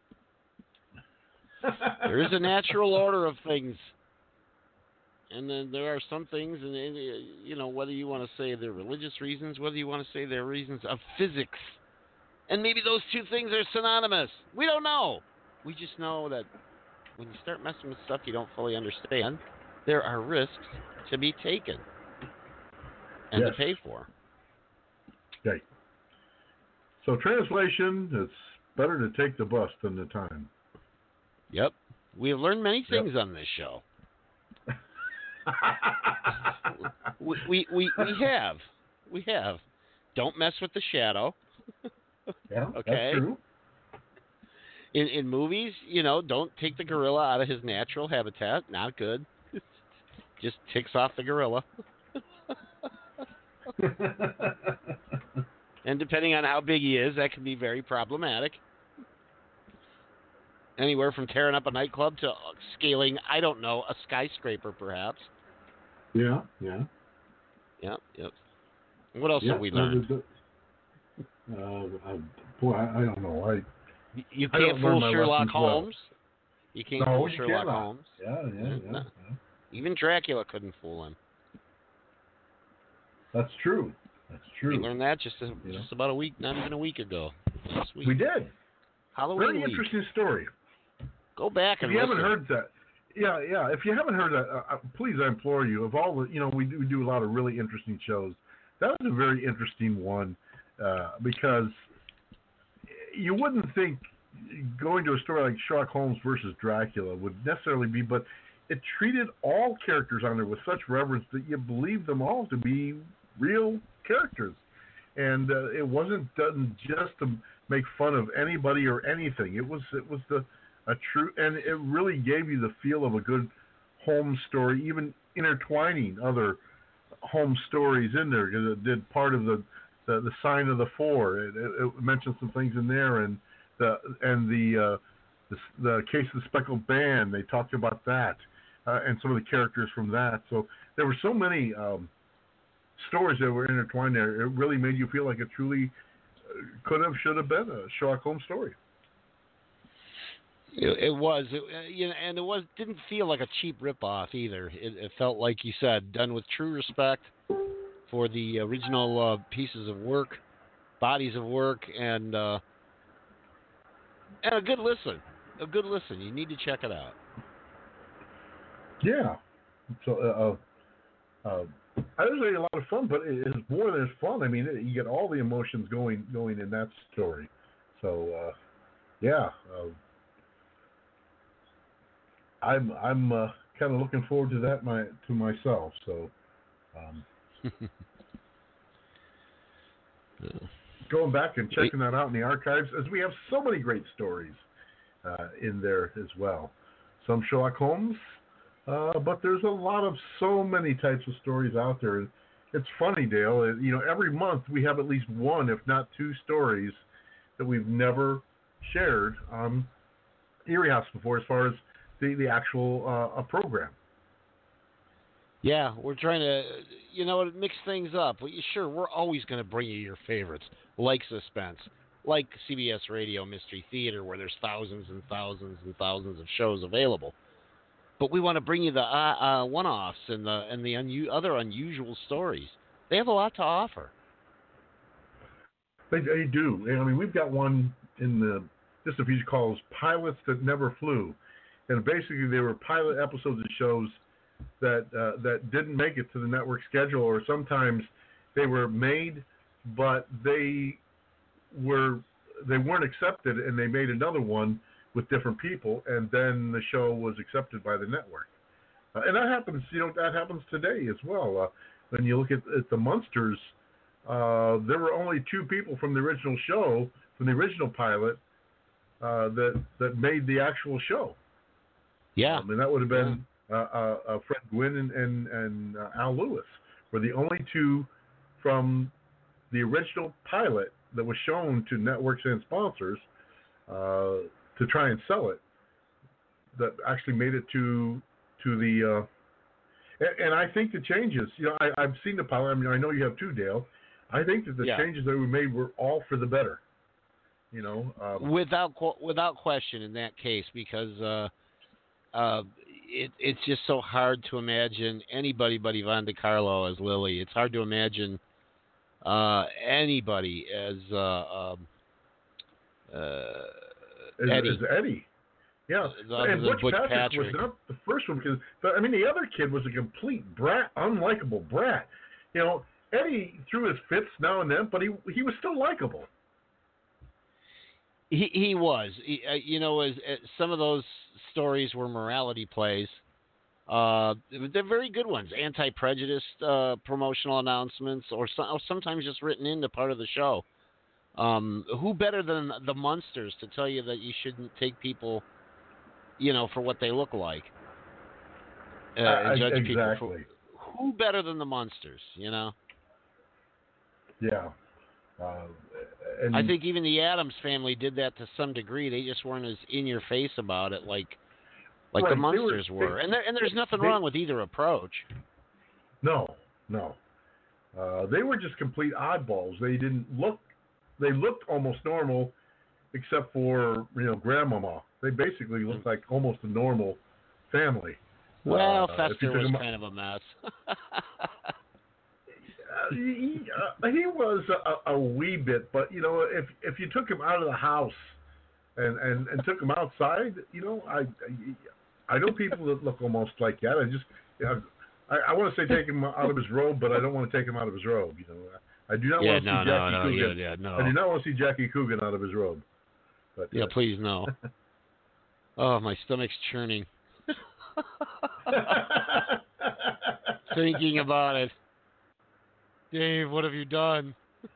There is a natural order of things. And then there are some things, and whether you want to say they're religious reasons, whether you want to say they're reasons of physics. And maybe those two things are synonymous. We don't know. We just know that when you start messing with stuff you don't fully understand, there are risks to be taken and to pay for. Okay. So translation, it's better to take the bus than the time. Yep. We have learned many things on this show. we have. Don't mess with the shadow. Yeah, okay. That's true. In movies, don't take the gorilla out of his natural habitat. Not good. Just ticks off the gorilla. And depending on how big he is, that can be very problematic. Anywhere from tearing up a nightclub to scaling, I don't know, a skyscraper, perhaps. Yeah. Yep. What else have we learned? Boy, I don't know. You can't fool Sherlock Holmes. You can't fool you Sherlock cannot. Holmes. Yeah. Even Dracula couldn't fool him. That's true. We learned that just about a week, not even a week ago. Last week. We did. Halloween Very week. interesting story. Go back and if you listen. haven't heard that, if you haven't heard that, please, I implore you. Of all the, we do a lot of really interesting shows. That was a very interesting one because you wouldn't think going to a story like Sherlock Holmes versus Dracula would necessarily be, but it treated all characters on there with such reverence that you believe them all to be real characters, and it wasn't done just to make fun of anybody or anything. It was a true, and it really gave you the feel of a good Holmes story, even intertwining other Holmes stories in there, because it did part of the Sign of the Four. It mentioned some things in there, and the Case of the Speckled Band. They talked about that, and some of the characters from that. So there were so many stories that were intertwined there. It really made you feel like it truly should have been a Sherlock Holmes story. It was, and it didn't feel like a cheap ripoff either. It felt, like you said, done with true respect for the original pieces of work, bodies of work, and a good listen. A good listen. You need to check it out. Yeah. So, I was really a lot of fun, but it's more than fun. I mean, you get all the emotions going in that story. So, yeah. I'm kind of looking forward to that myself. So, going back and checking that out in the archives, as we have so many great stories in there as well. Some Sherlock Holmes, but there's so many types of stories out there. And it's funny, Dale. Every month we have at least one, if not two, stories that we've never shared on Erie House before, as far as the actual program. Yeah, we're trying to, mix things up. Sure, we're always going to bring you your favorites, like Suspense, like CBS Radio Mystery Theater, where there's thousands and thousands and thousands of shows available. But we want to bring you the one-offs and the other unusual stories. They have a lot to offer. They do. I mean, we've got one in just a few calls, Pilots That Never Flew. And basically they were pilot episodes of shows that didn't make it to the network schedule, or sometimes they were made, but they weren't accepted, and they made another one with different people, and then the show was accepted by the network. And that happens, that happens today as well. When you look at the Munsters, there were only two people from the original show, from the original pilot, that made the actual show. Yeah. And that would have been Fred Gwynn and Al Lewis were the only two from the original pilot that was shown to networks and sponsors to try and sell it, that actually made it to the and I think the changes, I've seen the pilot. I mean, I know you have too, Dale. I think that the changes that we made were all for the better. Without question in that case, because it's just so hard to imagine anybody but Yvonne DiCarlo as Lily. It's hard to imagine anybody as Eddie. As Eddie. Yeah. And Butch Patrick was not the first one, because the other kid was a complete brat, unlikable brat. Eddie threw his fits now and then, but he was still likable. He was. Some of those stories were morality plays. They're very good ones. Anti-prejudice promotional announcements, or sometimes just written into part of the show. Who better than the Munsters to tell you that you shouldn't take people, for what they look like? And judge people for, who better than the Munsters, Yeah. And I think even the Addams Family did that to some degree. They just weren't as in your face about it like the Munsters were. And there's nothing wrong with either approach. No. They were just complete oddballs. They looked almost normal, except for Grandmama. They basically looked like almost a normal family. Well, Fester was kind of a mess. He was a wee bit, but if you took him out of the house and took him outside, I know people that look almost like that. I want to say take him out of his robe, but I don't want to take him out of his robe. I do not want to see Jackie Coogan. I do not want to see Jackie Coogan out of his robe. But please no. Oh, my stomach's churning. Thinking about it. Dave, what have you done?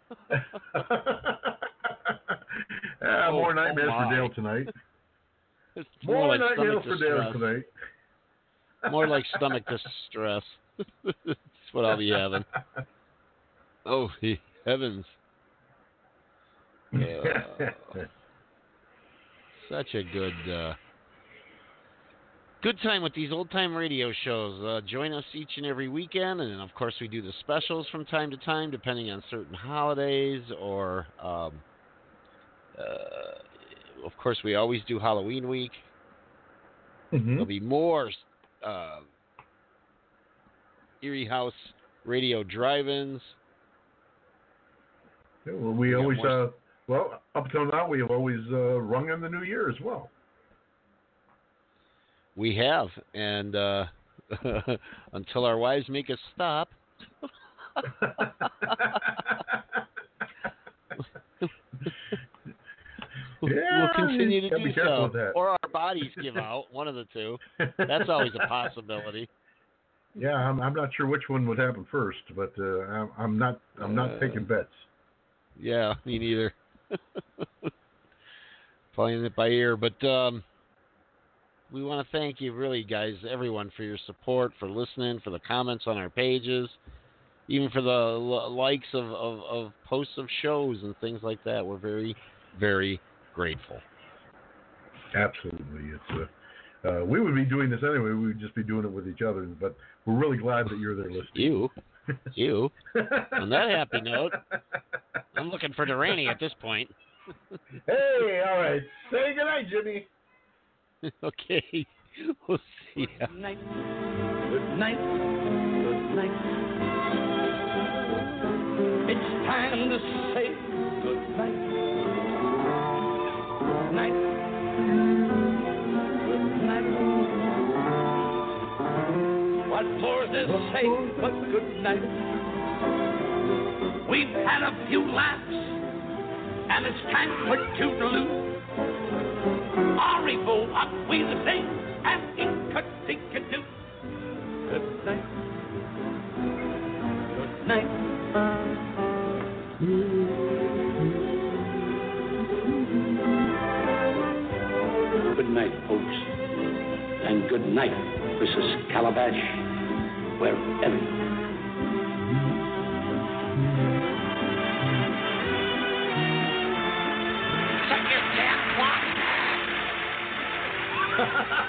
More nightmares for Dale tonight. It's more like nightmares for Dale tonight. More like stomach distress. That's what I'll be having. Oh, heavens. Such a good time with these old-time radio shows. Join us each and every weekend, and of course we do the specials from time to time, depending on certain holidays, or of course we always do Halloween week. Mm-hmm. There'll be more Erie House radio drive-ins. Yeah, well, we always, up until now, we have always rung in the new year as well. We have, and until our wives make us stop. We'll continue to do so. Or bodies give out. One of the two. That's always a possibility. Yeah, I'm not sure which one would happen first, but I'm not taking bets. Yeah, me neither. Playing it by ear, but we want to thank you, really, guys, everyone, for your support, for listening, for the comments on our pages, even for the likes of posts of shows and things like that. We're very, very grateful. Absolutely. It's we would be doing this anyway. We would just be doing it with each other, but we're really glad that you're there listening. You. On that happy note, I'm looking for Durrani at this point. Hey, all right. Say goodnight, Jimmy. Okay. We'll see ya. Good night. Good night. Good night. It's time to say good night. Good night. Good night. What more to say but good night? We've had a few laughs, and it's time for toodaloo. Au revoir, we the sing, and in-cut-dink-a-doo. Good night. Good night. Good night, folks. And good night, Mrs. Calabash, wherever you are. Suck your damn clock!